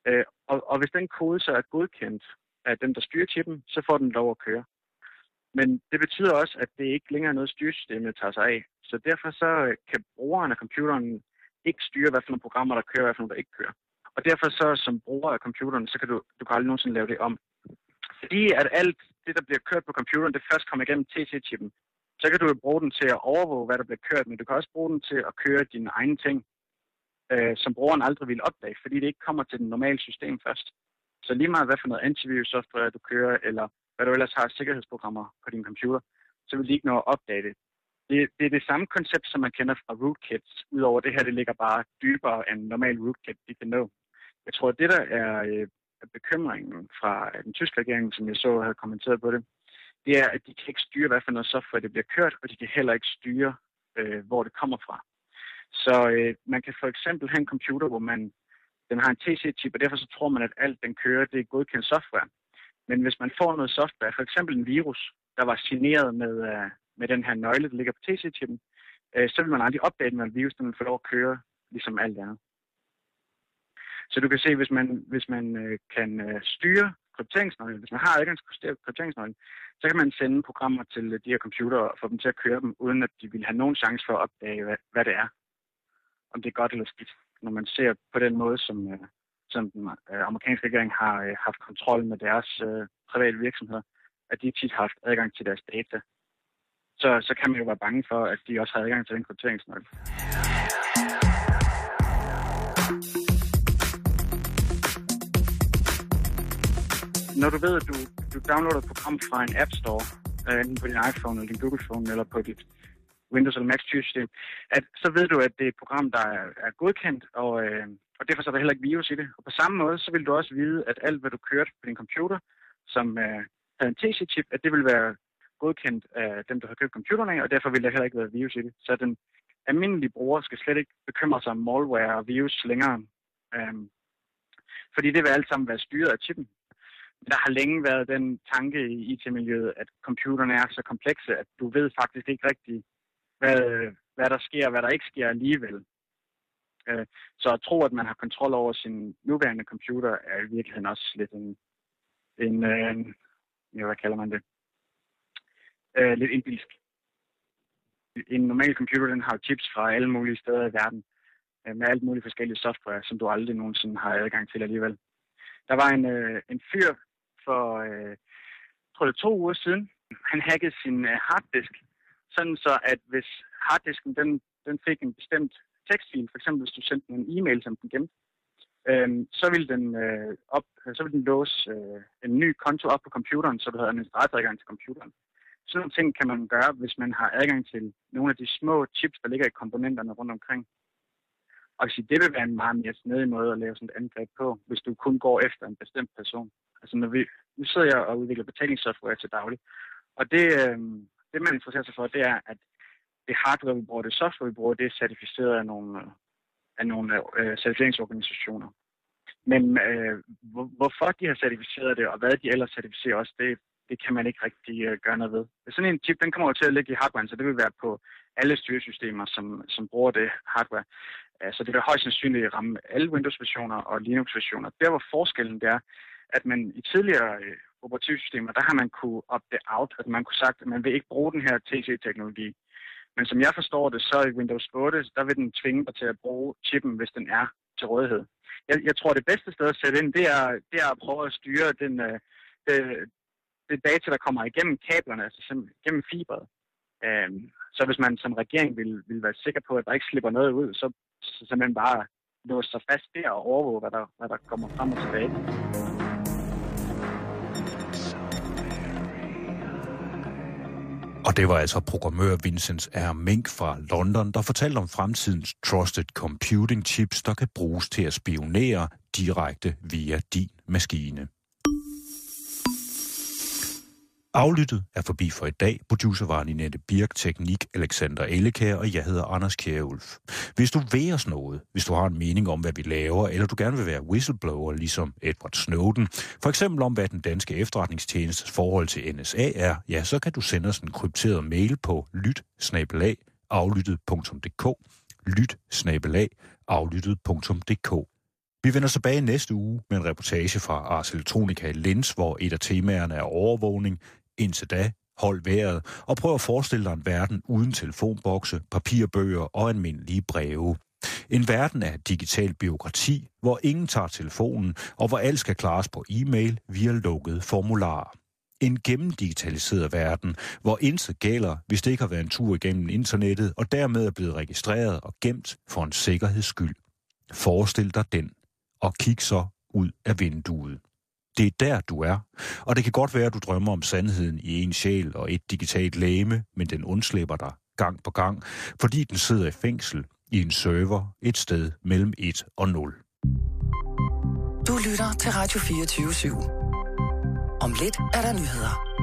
Øh, og, og hvis den kode så er godkendt af dem, der styrer chippen, så får den lov at køre. Men det betyder også, at det ikke længere er noget, styresystemet tager sig af. Så derfor så kan brugeren af computeren ikke styre, hvad for nogle programmer, der kører, og hvad for nogle, der ikke kører. Og derfor så som bruger af computeren, så kan du, du kan aldrig nogensinde lave det om. Fordi at alt det, der bliver kørt på computeren, det først kommer igennem T C-chippen, så kan du jo bruge den til at overvåge, hvad der bliver kørt, men du kan også bruge den til at køre dine egne ting, øh, som brugeren aldrig vil opdage, fordi det ikke kommer til det normale system først. Så lige meget hvad for noget antivirus-software du kører, eller hvad du ellers har sikkerhedsprogrammer på din computer, så vil de ikke nå at opdage det. Det, det er det samme koncept, som man kender fra rootkits. Udover det her, det ligger bare dybere end normal rootkit, de kan nå. Jeg tror, at det der er øh, bekymringen fra den tyske regering, som jeg så havde kommenteret på det, det er, at de kan ikke styre, hvad for noget software det bliver kørt, og de kan heller ikke styre, øh, hvor det kommer fra. Så øh, man kan for eksempel have en computer, hvor man den har en T C-chip, og derfor så tror man, at alt den kører, det er godkendt software. Men hvis man får noget software, for eksempel en virus, der var signeret med, uh, med den her nøgle, der ligger på T C-chippen, uh, så vil man aldrig opdage den, at virusen vil få lov at køre, ligesom alt andet. Så du kan se, hvis man, hvis man uh, kan uh, styre krypteringsnøglen, hvis man har adgang til krypteringsnøglen, så kan man sende programmer til uh, de her computere og få dem til at køre dem, uden at de vil have nogen chance for at opdage, hvad, hvad det er. Om det er godt eller skidt. Når man ser på den måde, som... Uh, som den øh, amerikanske regering har øh, haft kontrol med deres øh, private virksomheder, at de tit har haft adgang til deres data. Så, så kan man jo være bange for, at de også har adgang til den krypteringsnøgle. Når du ved, at du, du downloader et program fra en App Store, øh, enten på din iPhone eller din Google Phone, eller på dit Windows eller Mac styresystem, at så ved du, at det er et program, der er, er godkendt, og, øh, og derfor så er der heller ikke virus i det. Og på samme måde, så vil du også vide, at alt, hvad du kørte på din computer, som øh, havde en T C-chip, at det vil være godkendt af dem, der har købt computeren af, og derfor vil der heller ikke være virus i det. Så den almindelige bruger skal slet ikke bekymre sig om malware og virus længere, øh, fordi det vil alt sammen være styret af chippen. Der har længe været den tanke i I T-miljøet, at computerne er så komplekse, at du ved faktisk ikke rigtigt, hvad, hvad der sker og hvad der ikke sker alligevel. Så at tro, at man har kontrol over sin nuværende computer, er i virkeligheden også lidt en, en, en ja, hvad kalder man det, uh, lidt indbilsk. En normal computer, den har chips fra alle mulige steder i verden, med alt muligt forskellige software, som du aldrig nogensinde har adgang til alligevel. Der var en, uh, en fyr for, uh, tror det to uger siden, han hackede sin uh, harddisk, sådan så at hvis harddisken den, den fik en bestemt tekstfil, for eksempel hvis du sendte en e-mail, som den gemte, øhm, så ville den øh, op, så ville den låse øh, en ny konto op på computeren, så du havde administratoradgang til computeren. Sådan nogle ting kan man gøre, hvis man har adgang til nogle af de små chips, der ligger i komponenterne rundt omkring. Og det vil være en meget mere snedig måde at lave sådan et angreb på, hvis du kun går efter en bestemt person. Altså når vi, nu sidder jeg og udvikler betalingssoftware til daglig, og det, øh, det man interesserer sig for, det er, at det hardware, vi bruger, det software, vi bruger, det er certificeret af nogle, af nogle øh, certificeringsorganisationer. Men øh, hvor, hvorfor de har certificeret det, og hvad de ellers certificerer også, det, det kan man ikke rigtig øh, gøre noget ved. Sådan en chip, den kommer til at ligge i hardware, så det vil være på alle styresystemer, som, som bruger det hardware. Så det vil højst sandsynligt ramme alle Windows-versioner og Linux-versioner. Der hvor forskellen det er, at man i tidligere øh, operativsystemer, der har man kunne opt-out, at man kunne sagt, at man vil ikke bruge den her T C-teknologi. Men som jeg forstår det, så i Windows otte, der vil den tvinge dig til at bruge chippen, hvis den er til rådighed. Jeg, jeg tror, det bedste sted at sætte ind, det er, det er at prøve at styre den, det, det data, der kommer igennem kablerne, altså gennem fiberet. Um, så hvis man som regering vil, vil være sikker på, at der ikke slipper noget ud, så, så simpelthen bare låse sig fast der og overvåge, hvad der, hvad der kommer frem og tilbage. Og det var altså programmør Vincent R. Mink fra London, der fortalte om fremtidens trusted computing chips, der kan bruges til at spionere direkte via din maskine. Aflyttet er forbi for i dag. Producer var Ninette Birk, teknik Alexander Ellekær, og jeg hedder Anders Kjærulf. Hvis du vil os noget, hvis du har en mening om, hvad vi laver, eller du gerne vil være whistleblower, ligesom Edward Snowden, for eksempel om, hvad den danske efterretningstjenestes forhold til N S A er, ja, så kan du sende os en krypteret mail på lyt bindestreg aflyttet punktum d k, lyt bindestreg aflyttet punktum d k. Vi vender tilbage næste uge med en reportage fra Ars Electronica i Linz, hvor et af temaerne er overvågning. Indtil da, hold vejret og prøv at forestille dig en verden uden telefonbokse, papirbøger og almindelige breve. En verden af digital bureaukrati, hvor ingen tager telefonen, og hvor alt skal klares på e-mail via lukkede formularer. En gennemdigitaliseret verden, hvor intet gælder, hvis det ikke har været en tur igennem internettet, og dermed er blevet registreret og gemt for en sikkerheds skyld. Forestil dig den, og kig så ud af vinduet. Det er der, du er, og det kan godt være, at du drømmer om sandheden i en sjæl og et digitalt legeme, men den undslipper dig gang på gang, fordi den sidder i fængsel i en server et sted mellem et og nul. Du lytter til Radio fireogtyve syv. Om lidt er der nyheder.